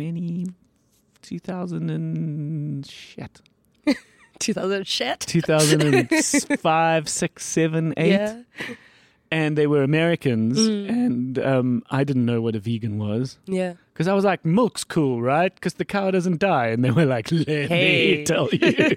2000 and shit. 2000 shit. 2005, 6, 7, 8. Yeah. and they were Americans, and I didn't know what a vegan was. Yeah. Because I was like, milk's cool, right? Because the cow doesn't die. And they were like, let Hey. me tell you.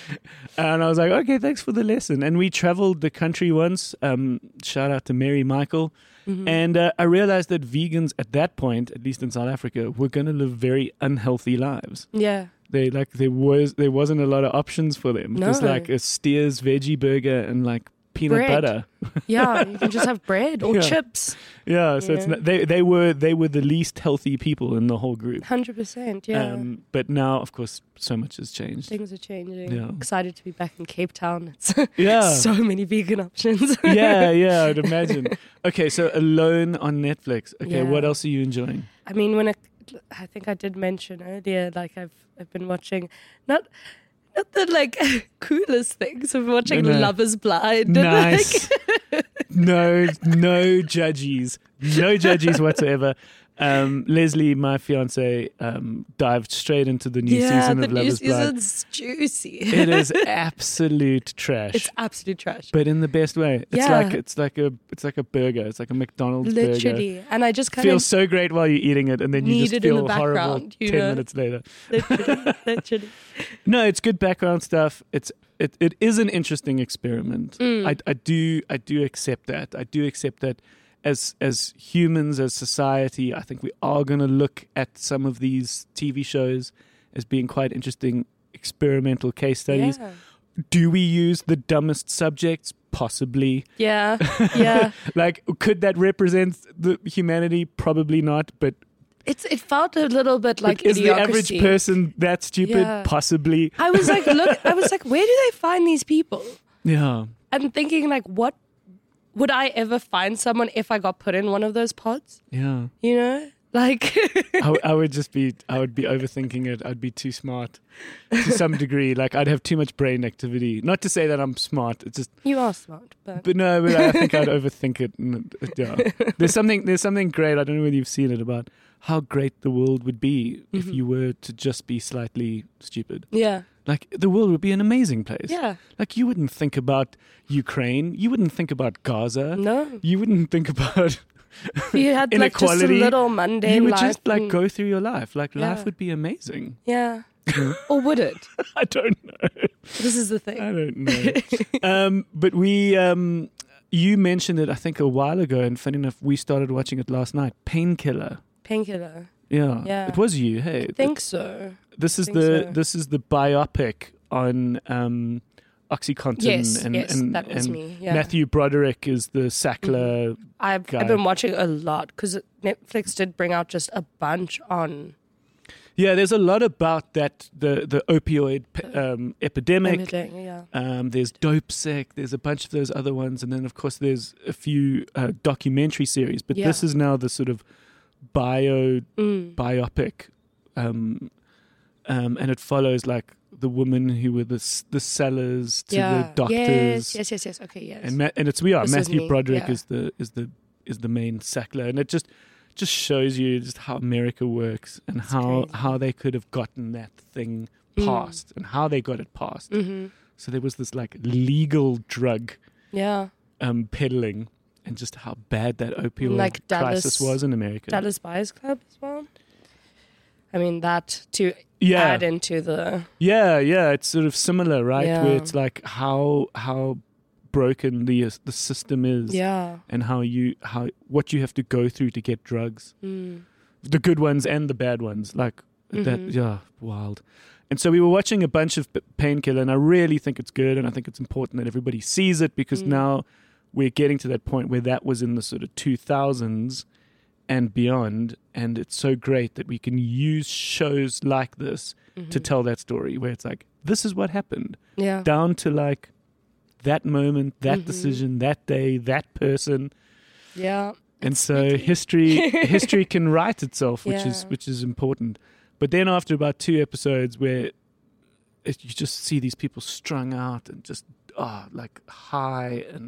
And I was like, okay, thanks for the lesson. And we traveled the country once. Shout out to Mary Michael. And I realized that vegans at that point, at least in South Africa, were going to live very unhealthy lives. Yeah. There wasn't a lot of options for them. It was No. like a Steers veggie burger and like peanut Bread. butter. Yeah. You can just have bread or Yeah. chips. Yeah, so Yeah. it's not, they were the least healthy people in the whole group. 100%. Yeah. But now, of course, so much has changed. Things are changing. Yeah. Excited to be back in Cape Town. It's Yeah. so many vegan options. yeah, I'd imagine. Okay, so Alone on Netflix. Okay, Yeah. what else are you enjoying? I mean, I think I did mention earlier, like I've been watching not the like coolest things. I've been watching No. Love Is Blind. and, Nice. No judgies. No judgies whatsoever. Leslie, my fiance, dived straight into the new yeah, season the of Love new Is Blind. season's juicy. It is absolute trash. It's absolute trash. but in the best way. It's Yeah. like a burger. It's like a McDonald's burger. Literally. And I just kind Feels of so great while you're eating it, and then you need just it in feel the horrible background, 10 you know? minutes later. literally. No, it's good background stuff. It is an interesting experiment. I do accept that. I do accept that as humans, as society, I think we are going to look at some of these TV shows as being quite interesting experimental case studies. Yeah. Do we use the dumbest subjects? Possibly. Yeah. Yeah. Like, could that represent the humanity? Probably not. But It felt a little bit like is the average Idiocracy. person that stupid? Yeah. Possibly. I was like, where do they find these people? Yeah. I'm thinking, like, what would I ever find someone if I got put in one of those pods? Yeah. You know, like, I would be overthinking it. I'd be too smart to some degree. Like, I'd have too much brain activity. Not to say that I'm smart. It's just, you are smart, but but I think I'd overthink it. And, yeah. There's something great. I don't know whether you've seen it about how great the world would be if you were to just be slightly stupid. yeah, Like, the world would be an amazing place. yeah, Like, you wouldn't think about Ukraine. You wouldn't think about Gaza. no. You wouldn't think about You had like just a inequality. little mundane you would life. just like and- go through your life. Like, life Yeah. would be amazing. yeah, or would it? I don't know. This is the I thing. don't know. But you mentioned it, I think, a while ago, and funny enough, we started watching it last night. Painkiller. Painkiller. Yeah. Yeah. It was you. Hey. I think so. This is think this is the biopic on OxyContin. Yes, and, yes, and, that was and me. Yeah. Matthew Broderick is the Sackler. I've guy. been watching a lot because Netflix did bring out just a bunch on Yeah, there's a lot about that, the opioid epidemic. Yeah. There's Dope Sick. There's a bunch of those other ones, and then of course there's a few documentary series. But this Yeah. is now the sort of biopic, and it follows like the women who were the sellers to the doctors. Yes. Okay, yes. And it's This is Matthew me, Broderick yeah. is the main Sackler, and it just shows you just how America works and crazy. how they could have gotten that thing passed and how they got it passed. So there was this like legal drug yeah. peddling, and just how bad that opioid Like crisis was in America. Dallas Buyers Club as well. I mean, that to Yeah. add into the Yeah, it's sort of similar, right? Yeah. Where it's like how broken the system is, and how what you have to go through to get drugs, the good ones and the bad ones, like that. Yeah, wild. And so we were watching a bunch of Painkiller, and I really think it's good, and I think it's important that everybody sees it, because now we're getting to that point where that was in the sort of 2000s and beyond, and it's so great that we can use shows like this to tell that story, where it's like, this is what happened, yeah. down to like that moment, that decision, that day, that person. Yeah. And so history can write itself, Yeah. which is important. But then after about 2 episodes where you just see these people strung out and just like high and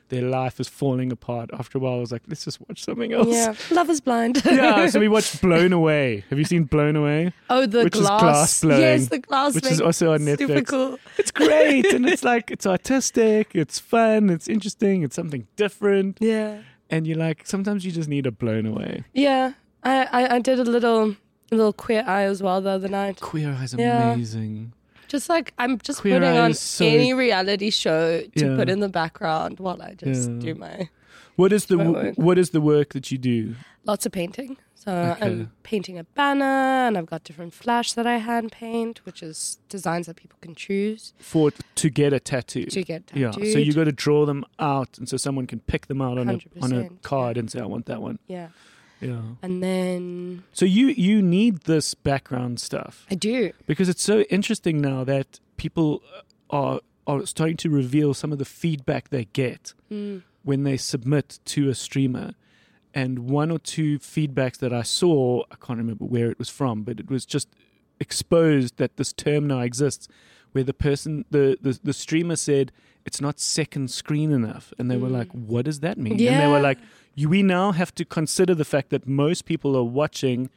their life is falling apart. After a while, I was like, let's just watch something else. Yeah, Love is Blind. Yeah, so we watched Blown Away. Have you seen Blown Away? Oh, the Which is glass. glass blowing, Yes, the glass. which is also on Super Netflix. cool. It's great, and it's like it's artistic, it's fun, it's interesting, it's something different, Yeah. and you're like, sometimes you just need a blown away. Yeah. I did a little Queer Eye as well the other night. Queer Eye is Yeah. amazing. Just like I'm just Queer putting Eye on is so- any reality show to Yeah. put in the background while I just Yeah. do my What is the My work. what is the work that you do? lots of painting. So Okay. I'm painting a banner, and I've got different flash that I hand paint, which is designs that people can choose To get a tattoo. to get Yeah, tattooed. so you got to draw them out, and so someone can pick them out on a 100%, card yeah. and say, "I want that one." Yeah. Yeah. And then So you need this background stuff I do. because it's so interesting now that people are starting to reveal some of the feedback they get when they submit to a streamer. And one or two feedbacks that I saw, I can't remember where it was from, but it was just exposed that this term now exists, where the person, the streamer said it's not second screen enough, and they were like, "What does that mean?" And they Yeah. were like, "We now have to consider the fact that most people are watching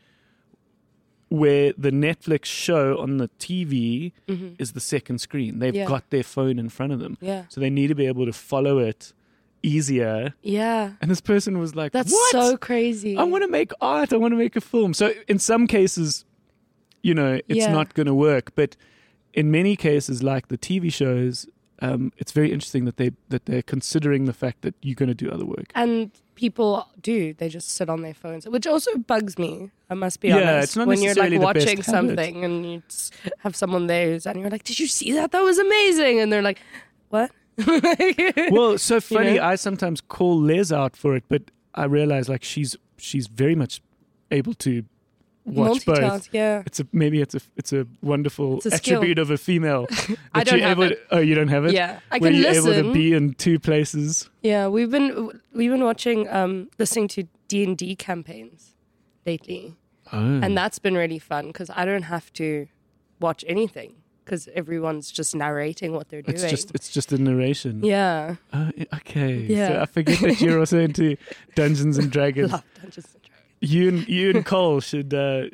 where the Netflix show on the TV is the second screen. They've Yeah. got their phone in front of them, Yeah. so they need to be able to follow it easier." Yeah. And this person was like, That's "What? so crazy. I want to make art. I want to make a film." So in some cases, it's Yeah. not going to work. But in many cases, like the TV shows, it's very interesting that they're considering the fact that you're going to do other work. And people do. They just sit on their phones, which also bugs me. I must be Yeah, honest. it's not when you're like necessarily the best watching habit. something and you just have someone there and you're like, "Did you see that? That was amazing!" And they're like, "What?" Well, so funny. know? I sometimes call Les out for it, but I realize like she's very much able to watch both. Multitask, yeah. It's a wonderful It's a skill. attribute of a female. I that don't you're have able it. to- oh, you don't have it? Yeah, I Where can you're listen. able to be in two places. Yeah, we've been watching, listening to D&D campaigns lately, Oh. and that's been really fun because I don't have to watch anything because everyone's just narrating what they're doing. It's just a narration. Yeah, Okay. So Yeah. I forget that you're also into Dungeons and Dragons. love Dungeons and Dragons. You and Cole should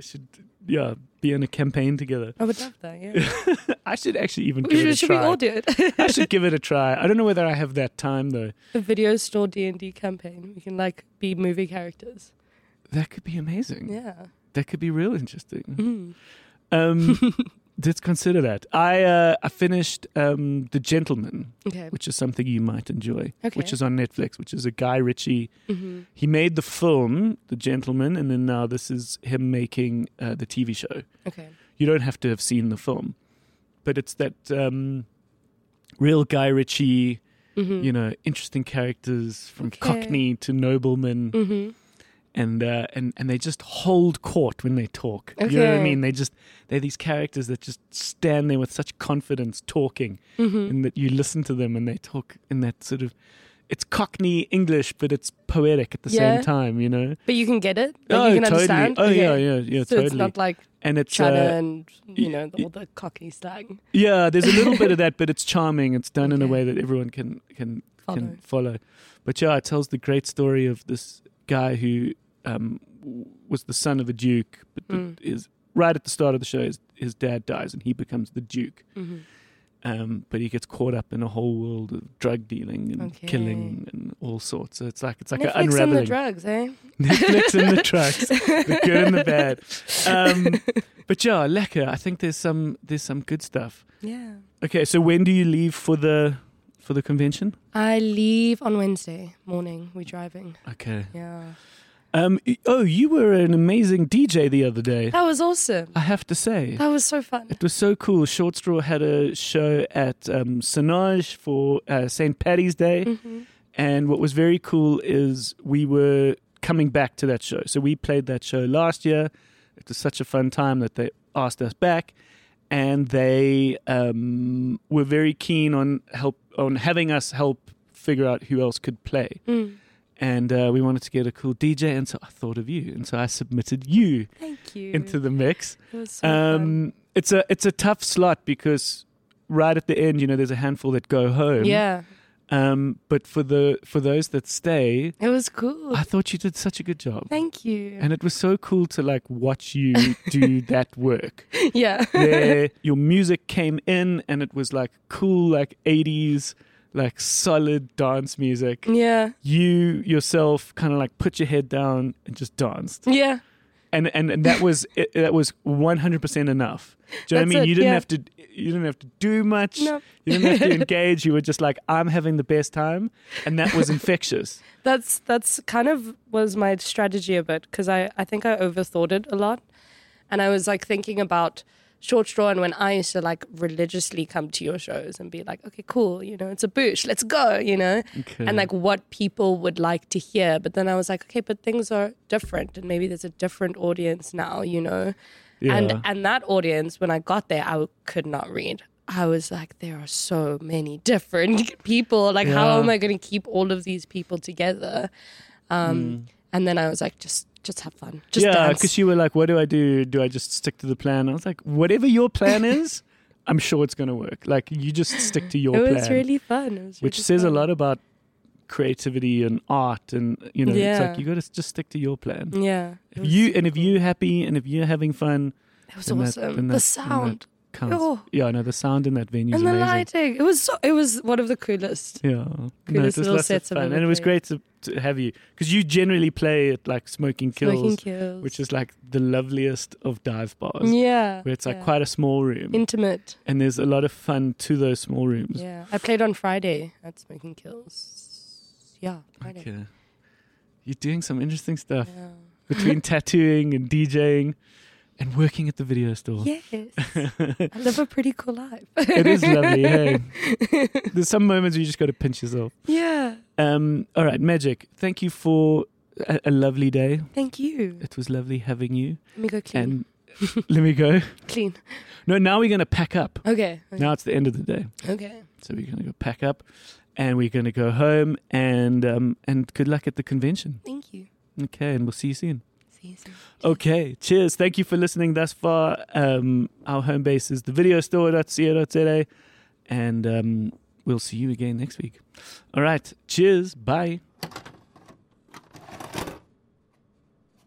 be in a campaign together. I would love that. Yeah, I should actually even give it a should we try. all do it? I should give it a try. I don't know whether I have that time though. A video store D&D campaign. We can like be movie characters. That could be amazing. Yeah. That could be real interesting. Mm. Let's consider that. I finished The Gentleman, Okay. which is something you might enjoy, Okay. which is on Netflix, which is a Guy Ritchie. Mm-hmm. He made the film, The Gentleman, and then now this is him making the TV show. Okay. You don't have to have seen the film, but it's that real Guy Ritchie, interesting characters from Okay. Cockney to nobleman. Mm-hmm. And they just hold court when they talk. You know what I Okay. mean? They're these characters that just stand there with such confidence talking, and that you listen to them and they talk in that sort of, it's Cockney English, but it's poetic at the Yeah. same time. You know? But you can get it. Like, Oh, you can totally. understand. Oh, Okay. yeah, So totally. it's not like And it's chatter and y- all the cockney slang. yeah, there's a little bit of that, but it's charming. It's done in a Okay. way that everyone can Follow. follow. But yeah, it tells the great story of this guy who was the son of a duke, but is right at the start of the show. His dad dies, and he becomes the duke. Mm-hmm. But he gets caught up in a whole world of drug dealing and Okay. killing and all sorts. So it's like an Netflix and unraveling. the drugs, eh? Netflix and the trucks, the good and the bad. But yeah, lekker. I think there's some good stuff. Yeah. Okay, so when do you leave for the convention? I leave on Wednesday morning. We're driving. Okay. Yeah. You were an amazing DJ the other day. That was awesome. I have to say. That was so fun. It was so cool. Short Straw had a show at Sonage for St. Paddy's Day. Mm-hmm. And what was very cool is we were coming back to that show. So we played that show last year. It was such a fun time that they asked us back. And they were very keen on having us help figure out who else could play. Mm. And we wanted to get a cool DJ. And so I thought of you. And so I submitted you Thank you. into the mix. It was so fun. It's a tough slot because right at the end, there's a handful that go home. Yeah. But for those that stay, It was cool. I thought you did such a good job. Thank you. And it was so cool to like watch you do that work. Yeah. There, your music came in and it was like cool, like 80s, like solid dance music. Yeah. You yourself kind of like put your head down and just danced. Yeah. And that was that was 100% enough. Do you know what I That's mean? it, You didn't yeah. have to do much. No. You didn't have to engage. You were just like, I'm having the best time, and that was infectious. That's kind of was my strategy a bit, because I think I overthought it a lot. And I was like thinking about Short Straw, and when I used to like religiously come to your shows and be like, okay, cool, it's a Bush, let's go, Okay. and like what people would like to hear. But then I was like, okay, but things are different, and maybe there's a different audience now, Yeah. and that audience, when I got there, I could not read. I was like, there are so many different people. Like, how Yeah. am I going to keep all of these people together? And then I was like, just have fun. Just yeah, dance. because you were like, what do I do? Do I just stick to the plan? I was like, whatever your plan is, I'm sure it's going to work. Like, you just stick to your It plan. was really fun. It was which really says a fun. lot about creativity and art. And, it's Yeah. like, you got to just stick to your plan. Yeah. it was If super you're happy and if you're having fun, It was then that- awesome. then The that- sound. counts. Oh. Yeah, no, the sound in that venue is And the amazing. lighting. It was one of the coolest. Yeah, no, Coolest it was little lots of sets I've fun, ever and it was played. great to have you because you generally play at like Smoking Kills, Smoking Kills. which is like the loveliest of dive bars, yeah. where it's like yeah. quite a small room, intimate. and there's a lot of fun to those small rooms. Yeah. I played on Friday at Smoking Kills. Yeah, Friday. Okay. You're doing some interesting stuff Yeah. between tattooing and DJing and working at the video store. Yes. I live a pretty cool life. It is lovely. Hey, there's some moments where you just got to pinch yourself. Yeah. All right, Magic. Thank you for a lovely day. Thank you. It was lovely having you. Let me go clean. And let me go. Clean. No, now we're going to pack up. Okay. Now it's the end of the day. Okay. So we're going to go pack up and we're going to go home and good luck at the convention. Thank you. Okay, and we'll see you soon. See you soon. Okay, cheers. Thank you for listening thus far. Our home base is thevideostore.co.za and we'll see you again next week. All right, cheers. Bye.